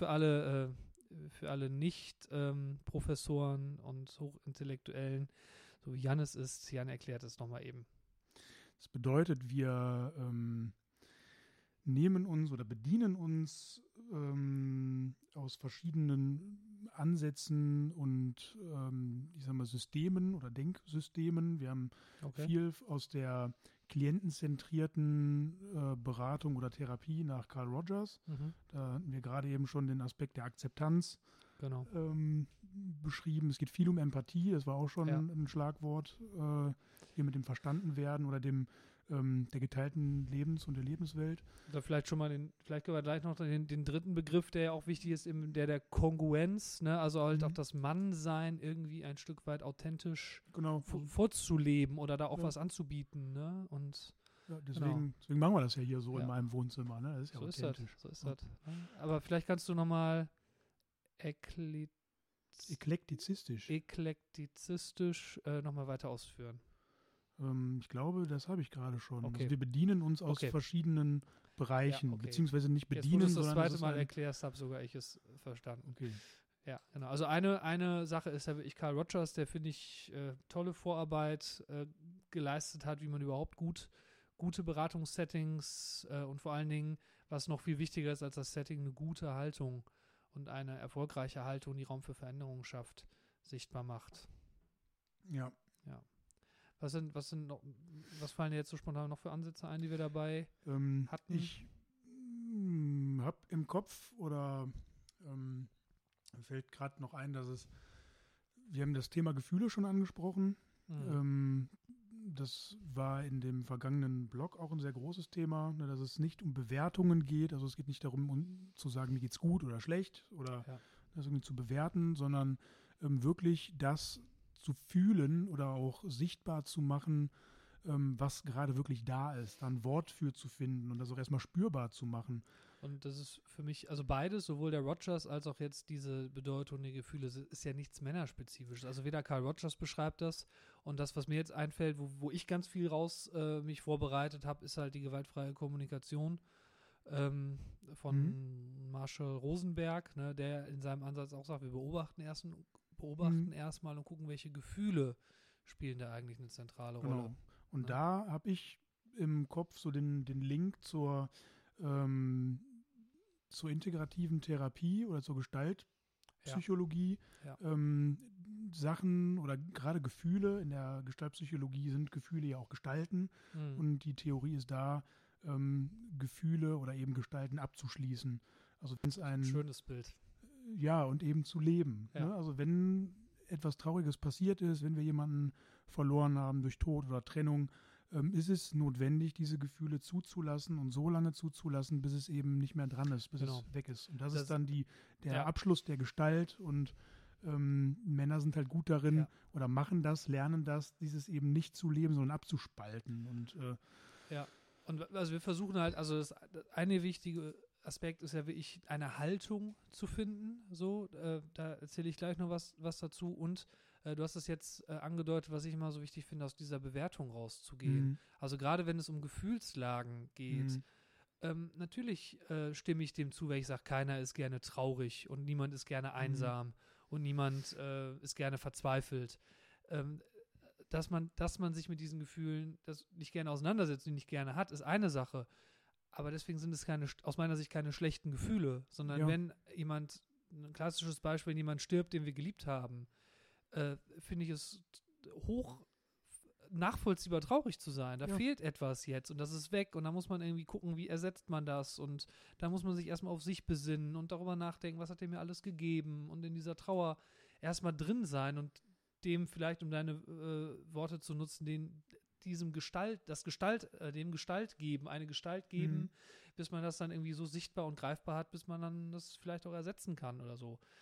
Nicht-Professoren und Hochintellektuellen, so wie Jan es ist, Jan erklärt es nochmal eben. Das bedeutet, wir nehmen uns oder bedienen uns aus verschiedenen Ansätzen und ich sag mal Systemen oder Denksystemen. Wir haben viel aus der klientenzentrierten Beratung oder Therapie nach Carl Rogers. Da hatten wir gerade eben schon den Aspekt der Akzeptanz beschrieben. Es geht viel um Empathie, das war auch schon ein Schlagwort, hier mit dem Verstandenwerden oder dem der geteilten Lebens- und der Lebenswelt. Oder vielleicht vielleicht können wir gleich noch den dritten Begriff, der ja auch wichtig ist, der Kongruenz, ne? Also halt auch das Mannsein irgendwie ein Stück weit authentisch vorzuleben oder da auch was anzubieten, ne? Und deswegen machen wir das ja hier so in meinem Wohnzimmer, ne? Das ist ja authentisch. So ist das. Aber vielleicht kannst du nochmal eklektizistisch nochmal weiter ausführen. Ich glaube, das habe ich gerade schon. Okay. Also wir bedienen uns aus verschiedenen Bereichen, beziehungsweise nicht bedienen, jetzt, wo du sondern das zweite Mal erklärst, habe sogar ich es verstanden. Okay. Ja, genau. Also eine Sache ist ja wirklich Carl Rogers, der, finde ich, tolle Vorarbeit geleistet hat, wie man überhaupt gute Beratungssettings und vor allen Dingen, was noch viel wichtiger ist als das Setting, eine gute Haltung und eine erfolgreiche Haltung, die Raum für Veränderungen schafft, sichtbar macht. Ja. Was fallen dir jetzt so spontan noch für Ansätze ein, die wir dabei hatten? Ich habe im Kopf oder mir fällt gerade noch ein, wir haben das Thema Gefühle schon angesprochen. Das war in dem vergangenen Blog auch ein sehr großes Thema, ne, dass es nicht um Bewertungen geht. Also es geht nicht darum, zu sagen, mir geht's gut oder schlecht oder das irgendwie zu bewerten, sondern wirklich das zu fühlen oder auch sichtbar zu machen, was gerade wirklich da ist, dann ein Wort für zu finden und das auch erstmal spürbar zu machen. Und das ist für mich, also beides, sowohl der Rogers als auch jetzt diese Bedeutung der Gefühle, ist ja nichts Männerspezifisches. Also weder Carl Rogers beschreibt das und das, was mir jetzt einfällt, wo ich ganz viel mich vorbereitet habe, ist halt die gewaltfreie Kommunikation von Marshall Rosenberg, ne, der in seinem Ansatz auch sagt, wir beobachten erstmal und gucken, welche Gefühle spielen da eigentlich eine zentrale Rolle. Und da habe ich im Kopf so den Link zur integrativen Therapie oder zur Gestaltpsychologie. Sachen oder gerade Gefühle, in der Gestaltpsychologie sind Gefühle ja auch Gestalten und die Theorie ist da, Gefühle oder eben Gestalten abzuschließen. Also wenn es ein schönes Bild. Ja, und eben zu leben. Ne? Also wenn etwas Trauriges passiert ist, wenn wir jemanden verloren haben durch Tod oder Trennung, ist es notwendig, diese Gefühle zuzulassen und so lange zuzulassen, bis es eben nicht mehr dran ist, bis es weg ist. Und das ist dann der Abschluss der Gestalt und Männer sind halt gut darin oder machen das, lernen das, dieses eben nicht zu leben, sondern abzuspalten. Und und also wir versuchen halt, also das eine wichtige Aspekt ist ja wirklich eine Haltung zu finden, so, da erzähle ich gleich noch was dazu und du hast es jetzt angedeutet, was ich immer so wichtig finde, aus dieser Bewertung rauszugehen. Also gerade wenn es um Gefühlslagen geht, natürlich stimme ich dem zu, wenn ich sage, keiner ist gerne traurig und niemand ist gerne einsam und niemand ist gerne verzweifelt. Dass man sich mit diesen Gefühlen nicht gerne auseinandersetzt und nicht gerne hat, ist eine Sache. Aber deswegen sind es aus meiner Sicht keine schlechten Gefühle, sondern wenn jemand, ein klassisches Beispiel, wenn jemand stirbt, den wir geliebt haben, finde ich es hoch nachvollziehbar traurig zu sein. Da fehlt etwas jetzt und das ist weg und da muss man irgendwie gucken, wie ersetzt man das und da muss man sich erstmal auf sich besinnen und darüber nachdenken, was hat dem mir alles gegeben und in dieser Trauer erstmal drin sein und dem vielleicht, um deine Worte zu nutzen, dem Gestalt geben, eine Gestalt geben, bis man das dann irgendwie so sichtbar und greifbar hat, bis man dann das vielleicht auch ersetzen kann oder so.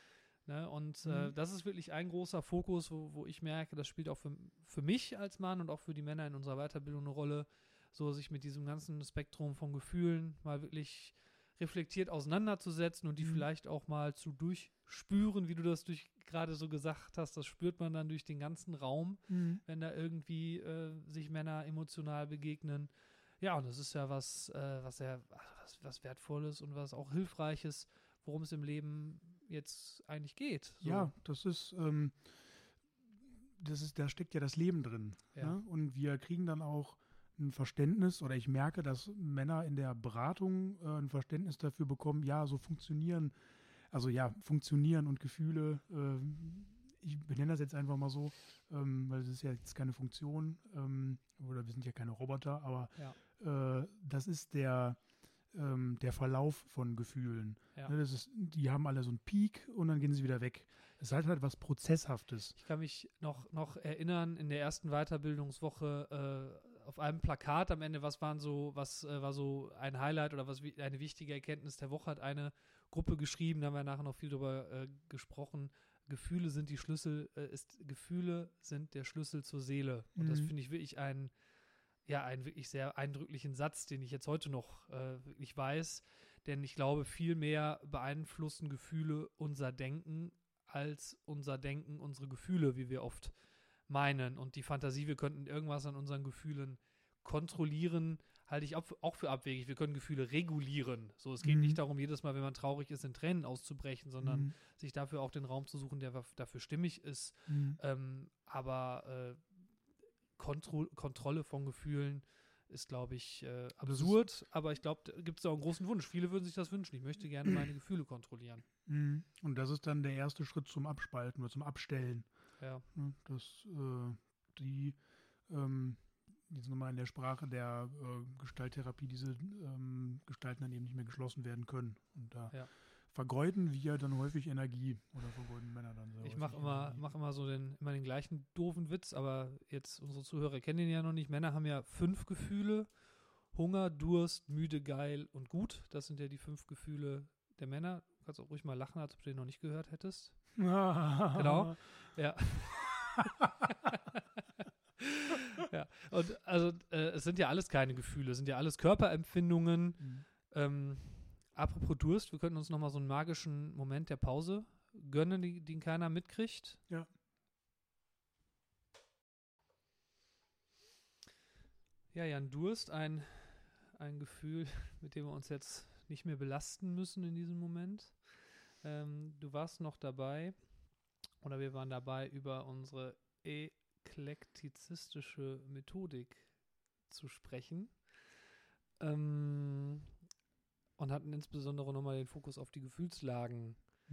Ne? Und das ist wirklich ein großer Fokus, wo ich merke, das spielt auch für mich als Mann und auch für die Männer in unserer Weiterbildung eine Rolle, so sich mit diesem ganzen Spektrum von Gefühlen mal wirklich reflektiert auseinanderzusetzen und die vielleicht auch mal zu durchspüren, wie du das gerade so gesagt hast. Das spürt man dann durch den ganzen Raum, wenn da irgendwie sich Männer emotional begegnen. Ja, und das ist ja was Wertvolles und was auch Hilfreiches, worum es im Leben jetzt eigentlich geht. So. Ja, da steckt ja das Leben drin. Ja. Ne? Und wir kriegen dann auch ein Verständnis, oder ich merke, dass Männer in der Beratung ein Verständnis dafür bekommen, ja, so funktionieren und Gefühle, ich benenne das jetzt einfach mal so, weil es ist ja jetzt keine Funktion, oder wir sind ja keine Roboter, aber das ist der Verlauf von Gefühlen. Ja. Ne, die haben alle so einen Peak und dann gehen sie wieder weg. Das ist halt was Prozesshaftes. Ich kann mich noch erinnern, in der ersten Weiterbildungswoche auf einem Plakat am Ende, was war so ein Highlight oder eine wichtige Erkenntnis der Woche, hat eine Gruppe geschrieben, da haben wir nachher noch viel drüber gesprochen. Gefühle sind der Schlüssel zur Seele. Und das finde ich wirklich einen wirklich sehr eindrücklichen Satz, den ich jetzt heute noch wirklich weiß. Denn ich glaube, viel mehr beeinflussen Gefühle unser Denken als unser Denken unsere Gefühle, wie wir oft meinen. Und die Fantasie, wir könnten irgendwas an unseren Gefühlen kontrollieren, halte ich auch für abwegig. Wir können Gefühle regulieren. So, es geht nicht darum, jedes Mal, wenn man traurig ist, in Tränen auszubrechen, sondern sich dafür auch den Raum zu suchen, der dafür stimmig ist. Aber Kontrolle von Gefühlen ist, glaube ich, absurd. Aber ich glaube, da gibt es auch einen großen Wunsch. Viele würden sich das wünschen. Ich möchte gerne meine Gefühle kontrollieren. Und das ist dann der erste Schritt zum Abspalten oder zum Abstellen. Ja. Jetzt nochmal in der Sprache der Gestalttherapie, diese Gestalten dann eben nicht mehr geschlossen werden können. Und da vergeuden wir dann häufig Energie oder vergeuden Männer dann sehr Ich mache immer immer den gleichen doofen Witz, aber jetzt unsere Zuhörer kennen ihn ja noch nicht. Männer haben ja 5 Gefühle: Hunger, Durst, müde, geil und gut. Das sind ja die 5 Gefühle der Männer. Du kannst auch ruhig mal lachen, als ob du den noch nicht gehört hättest. Genau. Ja. Ja, und also es sind ja alles keine Gefühle, es sind ja alles Körperempfindungen. Apropos Durst, wir könnten uns nochmal so einen magischen Moment der Pause gönnen, den keiner mitkriegt. Ja. Ja, Jan, Durst, ein Gefühl, mit dem wir uns jetzt nicht mehr belasten müssen in diesem Moment. Du warst noch dabei, oder wir waren dabei, über unsere eklektizistische Methodik zu sprechen und hatten insbesondere nochmal den Fokus auf die Gefühlslagen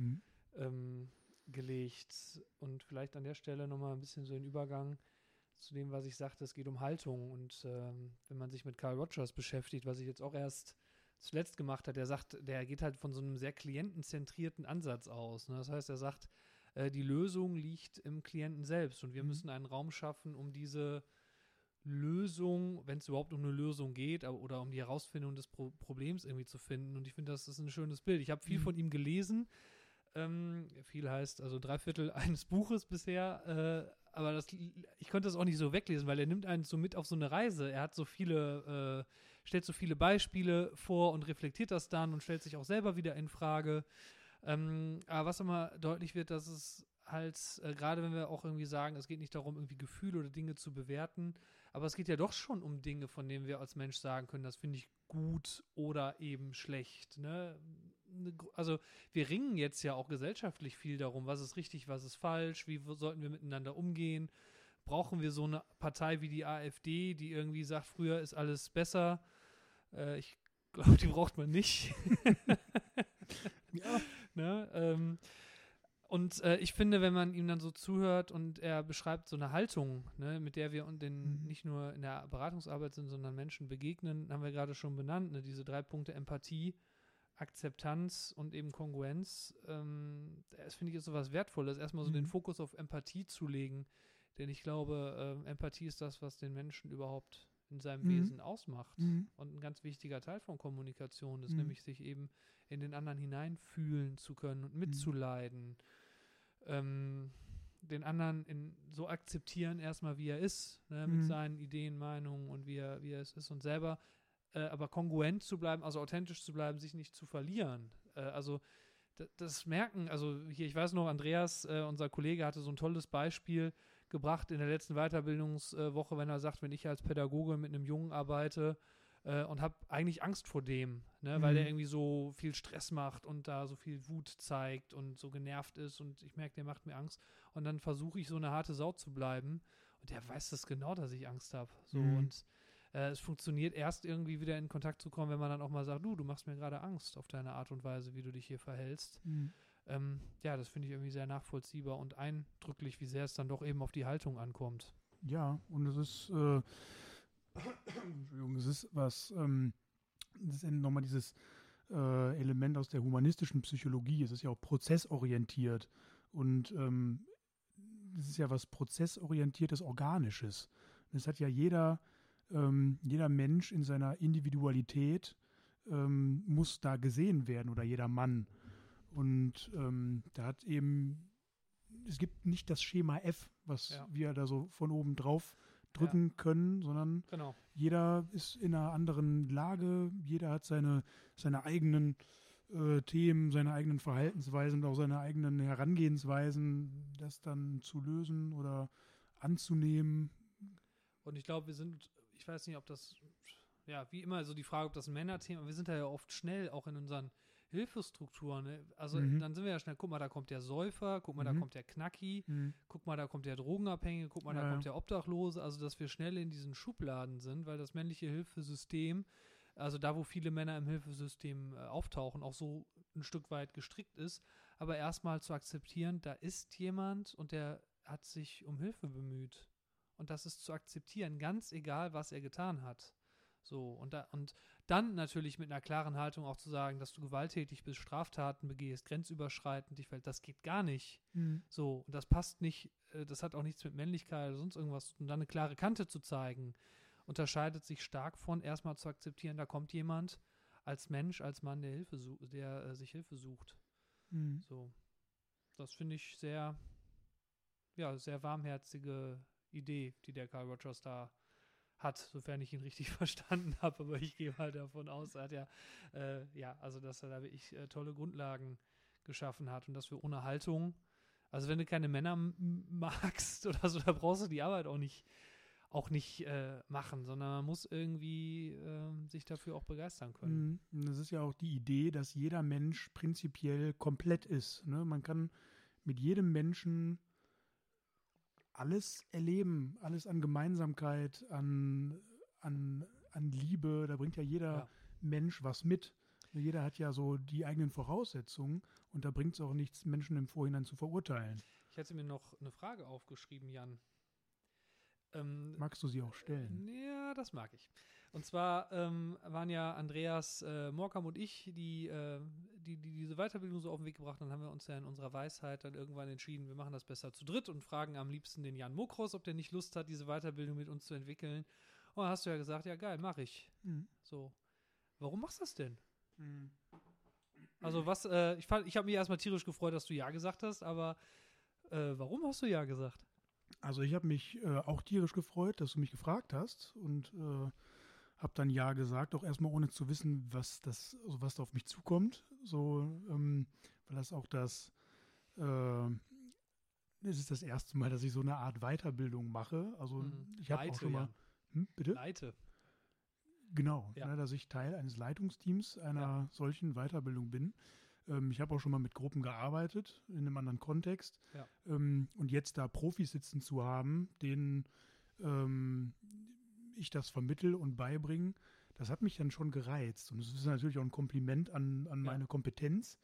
gelegt und vielleicht an der Stelle nochmal ein bisschen so den Übergang zu dem, was ich sagte, es geht um Haltung und wenn man sich mit Carl Rogers beschäftigt, was ich jetzt auch erst zuletzt gemacht hat, der geht halt von so einem sehr klientenzentrierten Ansatz aus, ne? Das heißt, er sagt, die Lösung liegt im Klienten selbst und wir müssen einen Raum schaffen, um diese Lösung, wenn es überhaupt um eine Lösung geht, oder um die Herausfindung des Problems irgendwie zu finden. Und ich finde, das ist ein schönes Bild. Ich habe viel von ihm gelesen. Viel heißt also 3/4 eines Buches bisher. Aber ich konnte das auch nicht so weglesen, weil er nimmt einen so mit auf so eine Reise. Er hat stellt so viele Beispiele vor und reflektiert das dann und stellt sich auch selber wieder in Frage. Aber was immer deutlich wird, dass es halt, gerade wenn wir auch irgendwie sagen, es geht nicht darum, irgendwie Gefühle oder Dinge zu bewerten, aber es geht ja doch schon um Dinge, von denen wir als Mensch sagen können, das finde ich gut oder eben schlecht. Ne? Also wir ringen jetzt ja auch gesellschaftlich viel darum, was ist richtig, was ist falsch, wie sollten wir miteinander umgehen. Brauchen wir so eine Partei wie die AfD, die irgendwie sagt, früher ist alles besser. Ich glaube, die braucht man nicht. Ja. Ne? Und ich finde, wenn man ihm dann so zuhört und er beschreibt so eine Haltung, ne, mit der wir nicht nur in der Beratungsarbeit sind, sondern Menschen begegnen, haben wir gerade schon benannt, ne, diese 3 Punkte Empathie, Akzeptanz und eben Kongruenz. Das finde ich ist so was Wertvolles, erstmal so den Fokus auf Empathie zu legen, denn ich glaube, Empathie ist das, was den Menschen überhaupt in seinem Wesen ausmacht. Und ein ganz wichtiger Teil von Kommunikation ist nämlich, sich eben in den anderen hineinfühlen zu können und mitzuleiden. den anderen so akzeptieren erstmal, wie er ist, ne, mit seinen Ideen, Meinungen und wie er es ist und selber aber kongruent zu bleiben, also authentisch zu bleiben, sich nicht zu verlieren. Also das merken, also hier, ich weiß noch, Andreas, unser Kollege, hatte so ein tolles Beispiel gebracht in der letzten Weiterbildungswoche, wenn er sagt, wenn ich als Pädagoge mit einem Jungen arbeite und habe eigentlich Angst vor dem, ne, weil der irgendwie so viel Stress macht und da so viel Wut zeigt und so genervt ist und ich merke, der macht mir Angst und dann versuche ich so eine harte Sau zu bleiben und der weiß das genau, dass ich Angst habe. So und es funktioniert erst irgendwie wieder in Kontakt zu kommen, wenn man dann auch mal sagt, du machst mir gerade Angst auf deine Art und Weise, wie du dich hier verhältst. Ja, das finde ich irgendwie sehr nachvollziehbar und eindrücklich, wie sehr es dann doch eben auf die Haltung ankommt. Ja, und es ist, Entschuldigung, es ist was, das ist nochmal dieses Element aus der humanistischen Psychologie. Es ist ja auch prozessorientiert und es ist ja was prozessorientiertes, Organisches. Das hat ja jeder Mensch in seiner Individualität muss da gesehen werden oder jeder Mann. Und da hat eben, es gibt nicht das Schema F, was wir da so von oben drauf drücken können, sondern jeder ist in einer anderen Lage, jeder hat seine eigenen Themen, seine eigenen Verhaltensweisen und auch seine eigenen Herangehensweisen, das dann zu lösen oder anzunehmen. Und ich glaube, ich weiß nicht, ob das, ja, wie immer, so die Frage, ob das ein Männerthema, wir sind da ja oft schnell auch in unseren Hilfestrukturen, ne? Also dann sind wir ja schnell, guck mal, da kommt der Säufer, guck mal, da kommt der Knacki, guck mal, da kommt der Drogenabhängige, guck mal, da kommt der Obdachlose, also dass wir schnell in diesen Schubladen sind, weil das männliche Hilfesystem, also da, wo viele Männer im Hilfesystem auftauchen, auch so ein Stück weit gestrickt ist, aber erstmal zu akzeptieren, da ist jemand und der hat sich um Hilfe bemüht. Und das ist zu akzeptieren, ganz egal, was er getan hat. So, und dann natürlich mit einer klaren Haltung auch zu sagen, dass du gewalttätig bist, Straftaten begehst, grenzüberschreitend dich verhältst, das geht gar nicht. So, und das passt nicht, das hat auch nichts mit Männlichkeit oder sonst irgendwas. Und dann eine klare Kante zu zeigen, unterscheidet sich stark von erstmal zu akzeptieren, da kommt jemand als Mensch, als Mann, der sich Hilfe sucht. So, das finde ich sehr warmherzige Idee, die der Carl Rogers da hat, sofern ich ihn richtig verstanden habe, aber ich gehe mal davon aus, er hat dass er da wirklich tolle Grundlagen geschaffen hat und dass wir ohne Haltung, also wenn du keine Männer magst oder so, da brauchst du die Arbeit auch nicht machen, sondern man muss irgendwie sich dafür auch begeistern können. Das ist ja auch die Idee, dass jeder Mensch prinzipiell komplett ist. Ne? Man kann mit jedem Menschen alles erleben, alles an Gemeinsamkeit, an Liebe, da bringt ja jeder Mensch was mit. Jeder hat ja so die eigenen Voraussetzungen und da bringt es auch nichts, Menschen im Vorhinein zu verurteilen. Ich hätte mir noch eine Frage aufgeschrieben, Jan. Magst du sie auch stellen? Ja, das mag ich. Und zwar waren ja Andreas Morkam und ich, die diese Weiterbildung so auf den Weg gebracht haben, haben wir uns ja in unserer Weisheit dann irgendwann entschieden, wir machen das besser zu dritt und fragen am liebsten den Jan Mokros, ob der nicht Lust hat, diese Weiterbildung mit uns zu entwickeln. Und dann hast du ja gesagt, ja geil, mach ich. So, warum machst du das denn? Also ich habe mich erstmal tierisch gefreut, dass du ja gesagt hast, aber warum hast du ja gesagt? Also ich habe mich auch tierisch gefreut, dass du mich gefragt hast und habe dann ja gesagt, auch erstmal ohne zu wissen, was da auf mich zukommt. So, weil das auch es ist das erste Mal, dass ich so eine Art Weiterbildung mache. Also ich habe auch schon mal. Bitte? Leite. Genau, ja. Dass ich Teil eines Leitungsteams einer solchen Weiterbildung bin. Ich habe auch schon mal mit Gruppen gearbeitet, in einem anderen Kontext. Ja. Und jetzt da Profis sitzen zu haben, denen ich das vermittel und beibringe, das hat mich dann schon gereizt. Und es ist natürlich auch ein Kompliment an meine Kompetenz,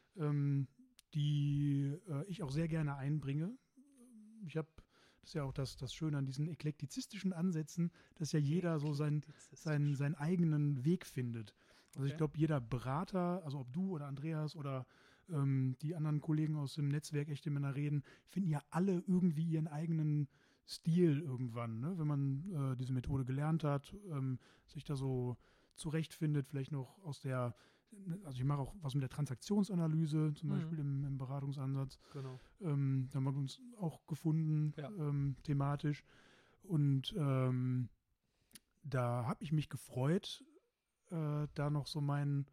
die ich auch sehr gerne einbringe. Das ist ja auch das Schöne an diesen eklektizistischen Ansätzen, dass ja jeder so seinen eigenen Weg findet. Also ich glaube, jeder Berater, also ob du oder Andreas oder die anderen Kollegen aus dem Netzwerk Echte Männer reden, finden ja alle irgendwie ihren eigenen Stil irgendwann, ne? Wenn man diese Methode gelernt hat, sich da so zurechtfindet, vielleicht noch aus der also ich mache auch was mit der Transaktionsanalyse, zum Beispiel im Beratungsansatz. Genau. Da haben wir uns auch gefunden, Ja. thematisch. Und da habe ich mich gefreut, da noch so meinen,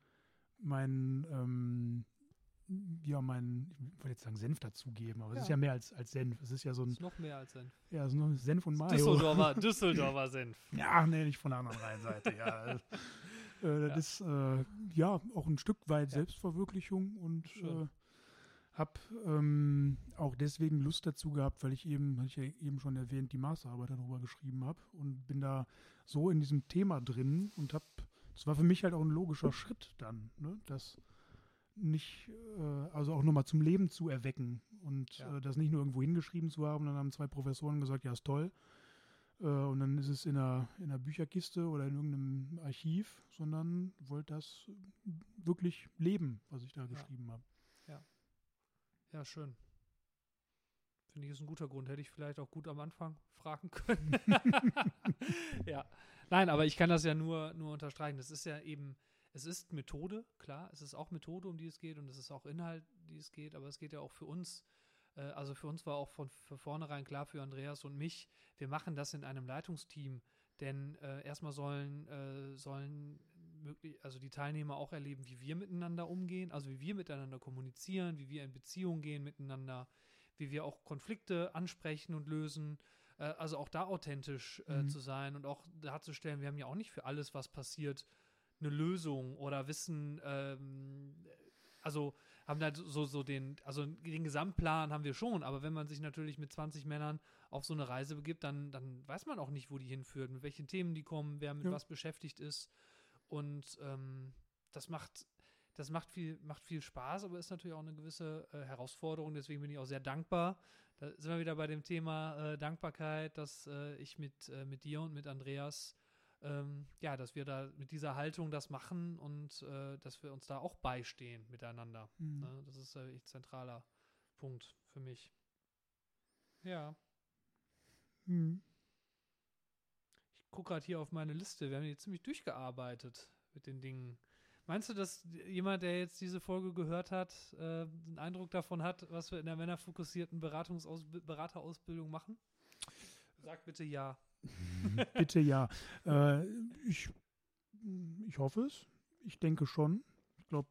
ich wollte jetzt sagen Senf dazugeben, aber es ist ja mehr als Senf. Es ist ja so ein, Ist noch mehr als Senf. ja, so ein Senf und Mayo. Düsseldorfer Senf. Ja, nee, nicht von der anderen Rheinseite, ja. Das ist auch ein Stück weit Selbstverwirklichung und habe auch deswegen Lust dazu gehabt, weil ich ja eben schon erwähnt, die Masterarbeit darüber geschrieben habe und bin da so in diesem Thema drin und das war für mich halt auch ein logischer Schritt dann, ne? Das nicht, also auch nochmal zum Leben zu erwecken und das nicht nur irgendwo hingeschrieben zu haben. Dann haben 2 Professoren gesagt, ja, ist toll. Und dann ist es in einer Bücherkiste oder in irgendeinem Archiv, sondern wollte das wirklich leben, was ich da geschrieben habe. Ja, schön. Finde ich, ist ein guter Grund. Hätte ich vielleicht auch gut am Anfang fragen können. Ja. Nein, aber ich kann das ja nur unterstreichen. Das ist ja eben, es ist Methode, klar. Es ist auch Methode, um die es geht und es ist auch Inhalt, die es geht. Aber es geht ja auch für uns. Also für uns war auch von vornherein klar, für Andreas und mich, wir machen das in einem Leitungsteam. Denn erstmal sollen also die Teilnehmer auch erleben, wie wir miteinander umgehen, also wie wir miteinander kommunizieren, wie wir in Beziehungen gehen miteinander, wie wir auch Konflikte ansprechen und lösen, also auch da authentisch zu sein und auch darzustellen, wir haben ja auch nicht für alles, was passiert, eine Lösung oder wissen, also haben da den Gesamtplan haben wir schon, aber wenn man sich natürlich mit 20 Männern auf so eine Reise begibt, dann weiß man auch nicht, wo die hinführt, mit welchen Themen die kommen, wer mit was beschäftigt ist. Und das macht viel Spaß, aber ist natürlich auch eine gewisse Herausforderung. Deswegen bin ich auch sehr dankbar. Da sind wir wieder bei dem Thema Dankbarkeit, dass ich mit dir und mit Andreas, dass wir da mit dieser Haltung das machen und dass wir uns da auch beistehen miteinander. Ne? Das ist echt ein zentraler Punkt für mich. Ja. Ich gucke gerade hier auf meine Liste. Wir haben hier ziemlich durchgearbeitet mit den Dingen. Meinst du, dass jemand, der jetzt diese Folge gehört hat, einen Eindruck davon hat, was wir in der männerfokussierten Beraterausbildung machen? Sag bitte ja. Bitte ja. Ich hoffe es. Ich denke schon. Ich glaube,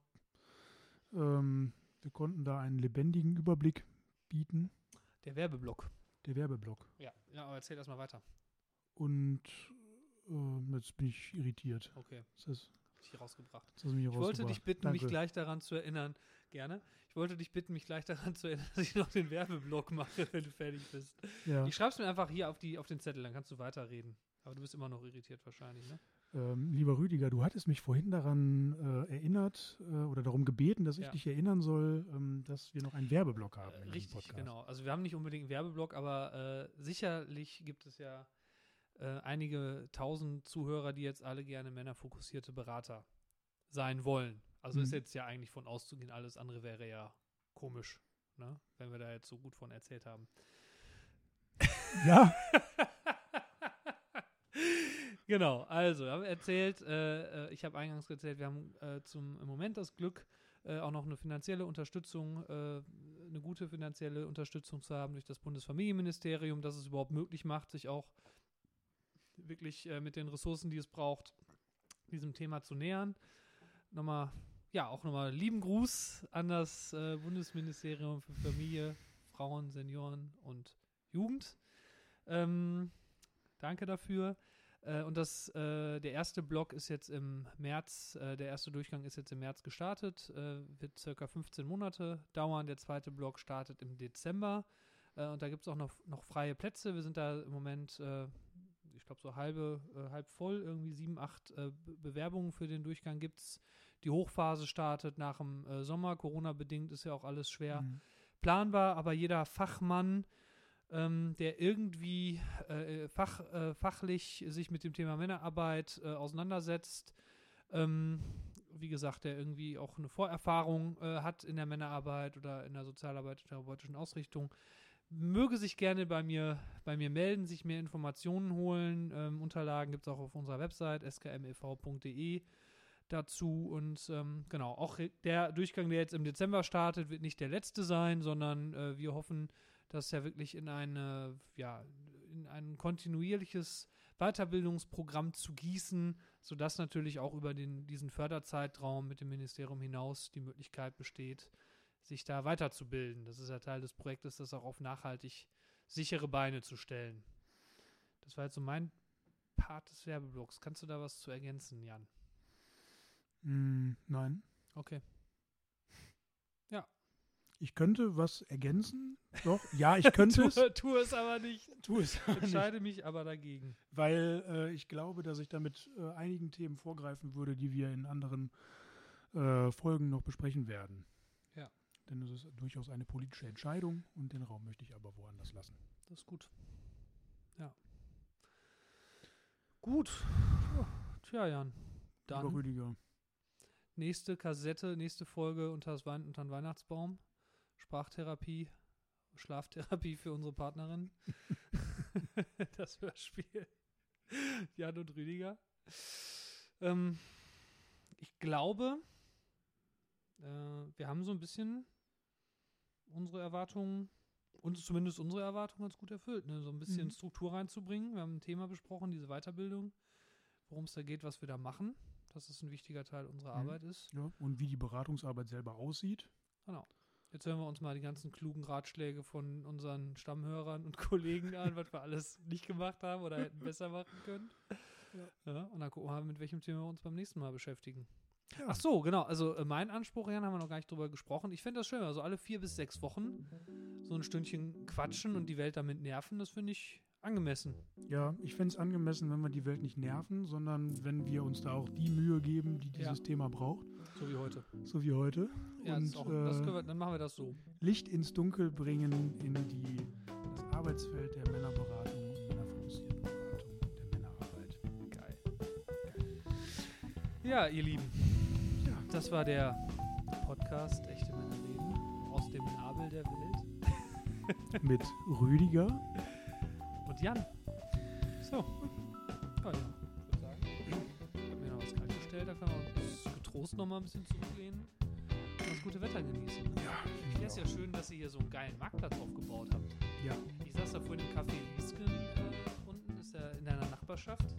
wir konnten da einen lebendigen Überblick bieten. Der Werbeblock. Ja, aber erzähl erst mal weiter. Und jetzt bin ich irritiert. Okay. Das dich rausgebracht. Ich wollte dich bitten, mich gleich daran zu erinnern, gerne. Ich wollte dich bitten, mich gleich daran zu erinnern, dass ich noch den Werbeblock mache, wenn du fertig bist. Ja. Ich schreib's mir einfach hier auf den Zettel, dann kannst du weiterreden. Aber du bist immer noch irritiert wahrscheinlich, ne? Lieber Rüdiger, du hattest mich vorhin daran erinnert oder darum gebeten, dass ich dich erinnern soll, dass wir noch einen Werbeblock haben. Richtig, genau. Also wir haben nicht unbedingt einen Werbeblock, aber sicherlich gibt es ja einige tausend Zuhörer, die jetzt alle gerne männerfokussierte Berater sein wollen. Also ist jetzt ja eigentlich von auszugehen, alles andere wäre ja komisch, ne? Wenn wir da jetzt so gut von erzählt haben. Ja. Genau, also wir haben erzählt, ich habe eingangs erzählt, wir haben im Moment das Glück, auch noch eine finanzielle Unterstützung, eine gute finanzielle Unterstützung zu haben durch das Bundesfamilienministerium, das es überhaupt möglich macht, sich auch wirklich mit den Ressourcen, die es braucht, diesem Thema zu nähern. Nochmal lieben Gruß an das Bundesministerium für Familie, Frauen, Senioren und Jugend. Danke dafür. Und der erste Block ist jetzt im März, der erste Durchgang ist jetzt im März gestartet, wird circa 15 Monate dauern. Der zweite Block startet im Dezember und da gibt es auch noch freie Plätze. Wir sind da im Moment, ich glaube so halb voll, irgendwie 7, 8 Bewerbungen für den Durchgang gibt es. Die Hochphase startet nach dem Sommer, Corona-bedingt ist ja auch alles schwer planbar, aber jeder Fachmann, der irgendwie fachlich sich mit dem Thema Männerarbeit auseinandersetzt, wie gesagt, der irgendwie auch eine Vorerfahrung hat in der Männerarbeit oder in der Sozialarbeit, therapeutischen Ausrichtung, möge sich gerne bei mir melden, sich mehr Informationen holen. Unterlagen gibt es auch auf unserer Website skmev.de. dazu. Und genau, auch der Durchgang, der jetzt im Dezember startet, wird nicht der letzte sein, sondern wir hoffen, dass er wirklich in ein kontinuierliches Weiterbildungsprogramm zu gießen, sodass natürlich auch über diesen Förderzeitraum mit dem Ministerium hinaus die Möglichkeit besteht, sich da weiterzubilden. Das ist ja Teil des Projektes, das auch auf nachhaltig sichere Beine zu stellen. Das war jetzt so mein Part des Werbeblocks. Kannst du da was zu ergänzen, Jan? Nein. Okay. Ja. Ich könnte was ergänzen. Doch, ja, ich könnte es. Tu es aber nicht. Tu es aber nicht. Entscheide mich aber dagegen. Weil ich glaube, dass ich damit einigen Themen vorgreifen würde, die wir in anderen Folgen noch besprechen werden. Ja. Denn es ist durchaus eine politische Entscheidung und den Raum möchte ich aber woanders lassen. Das ist gut. Ja. Gut. Tja, Jan. Dann Lieber Rüdiger. nächste Kassette, nächste Folge unter den Weihnachtsbaum. Sprachtherapie, Schlaftherapie für unsere Partnerin. Das Hörspiel. Jan und Rüdiger. Ich glaube, wir haben so ein bisschen unsere Erwartungen, zumindest unsere Erwartungen ganz gut erfüllt, ne? So ein bisschen Struktur reinzubringen. Wir haben ein Thema besprochen, diese Weiterbildung, worum es da geht, was wir da machen, dass es ein wichtiger Teil unserer Arbeit ist. Ja, und wie die Beratungsarbeit selber aussieht. Genau. Jetzt hören wir uns mal die ganzen klugen Ratschläge von unseren Stammhörern und Kollegen an, was wir alles nicht gemacht haben oder hätten besser machen können. Ja, und dann gucken wir mal, mit welchem Thema wir uns beim nächsten Mal beschäftigen. Ja. Ach so, genau. Also mein Anspruch, Jan, haben wir noch gar nicht drüber gesprochen. Ich finde das schön. Also alle 4 bis 6 Wochen so ein Stündchen quatschen und die Welt damit nerven, das finde ich angemessen. Ja, ich fände es angemessen, wenn wir die Welt nicht nerven, sondern wenn wir uns da auch die Mühe geben, die dieses Thema braucht. So wie heute. So wie heute. Ja, und dann machen wir das so. Licht ins Dunkel bringen in das Arbeitsfeld der Männerberatung und männerfokussierten Beratung der Männerarbeit. Geil. Ja, ihr Lieben. Ja. Das war der Podcast Echte Männer reden aus dem Nabel der Welt. Mit Rüdiger Und Jan. So. Ja, ich würde sagen, ich habe mir noch was kaltgestellt, da können wir uns getrost noch mal ein bisschen zurücklehnen und das gute Wetter genießen. Ne? Ja, Ich finde es ja schön, dass ihr hier so einen geilen Marktplatz aufgebaut habt. Ja. Ich saß da vorhin im Café Liesken, unten ist er in deiner Nachbarschaft.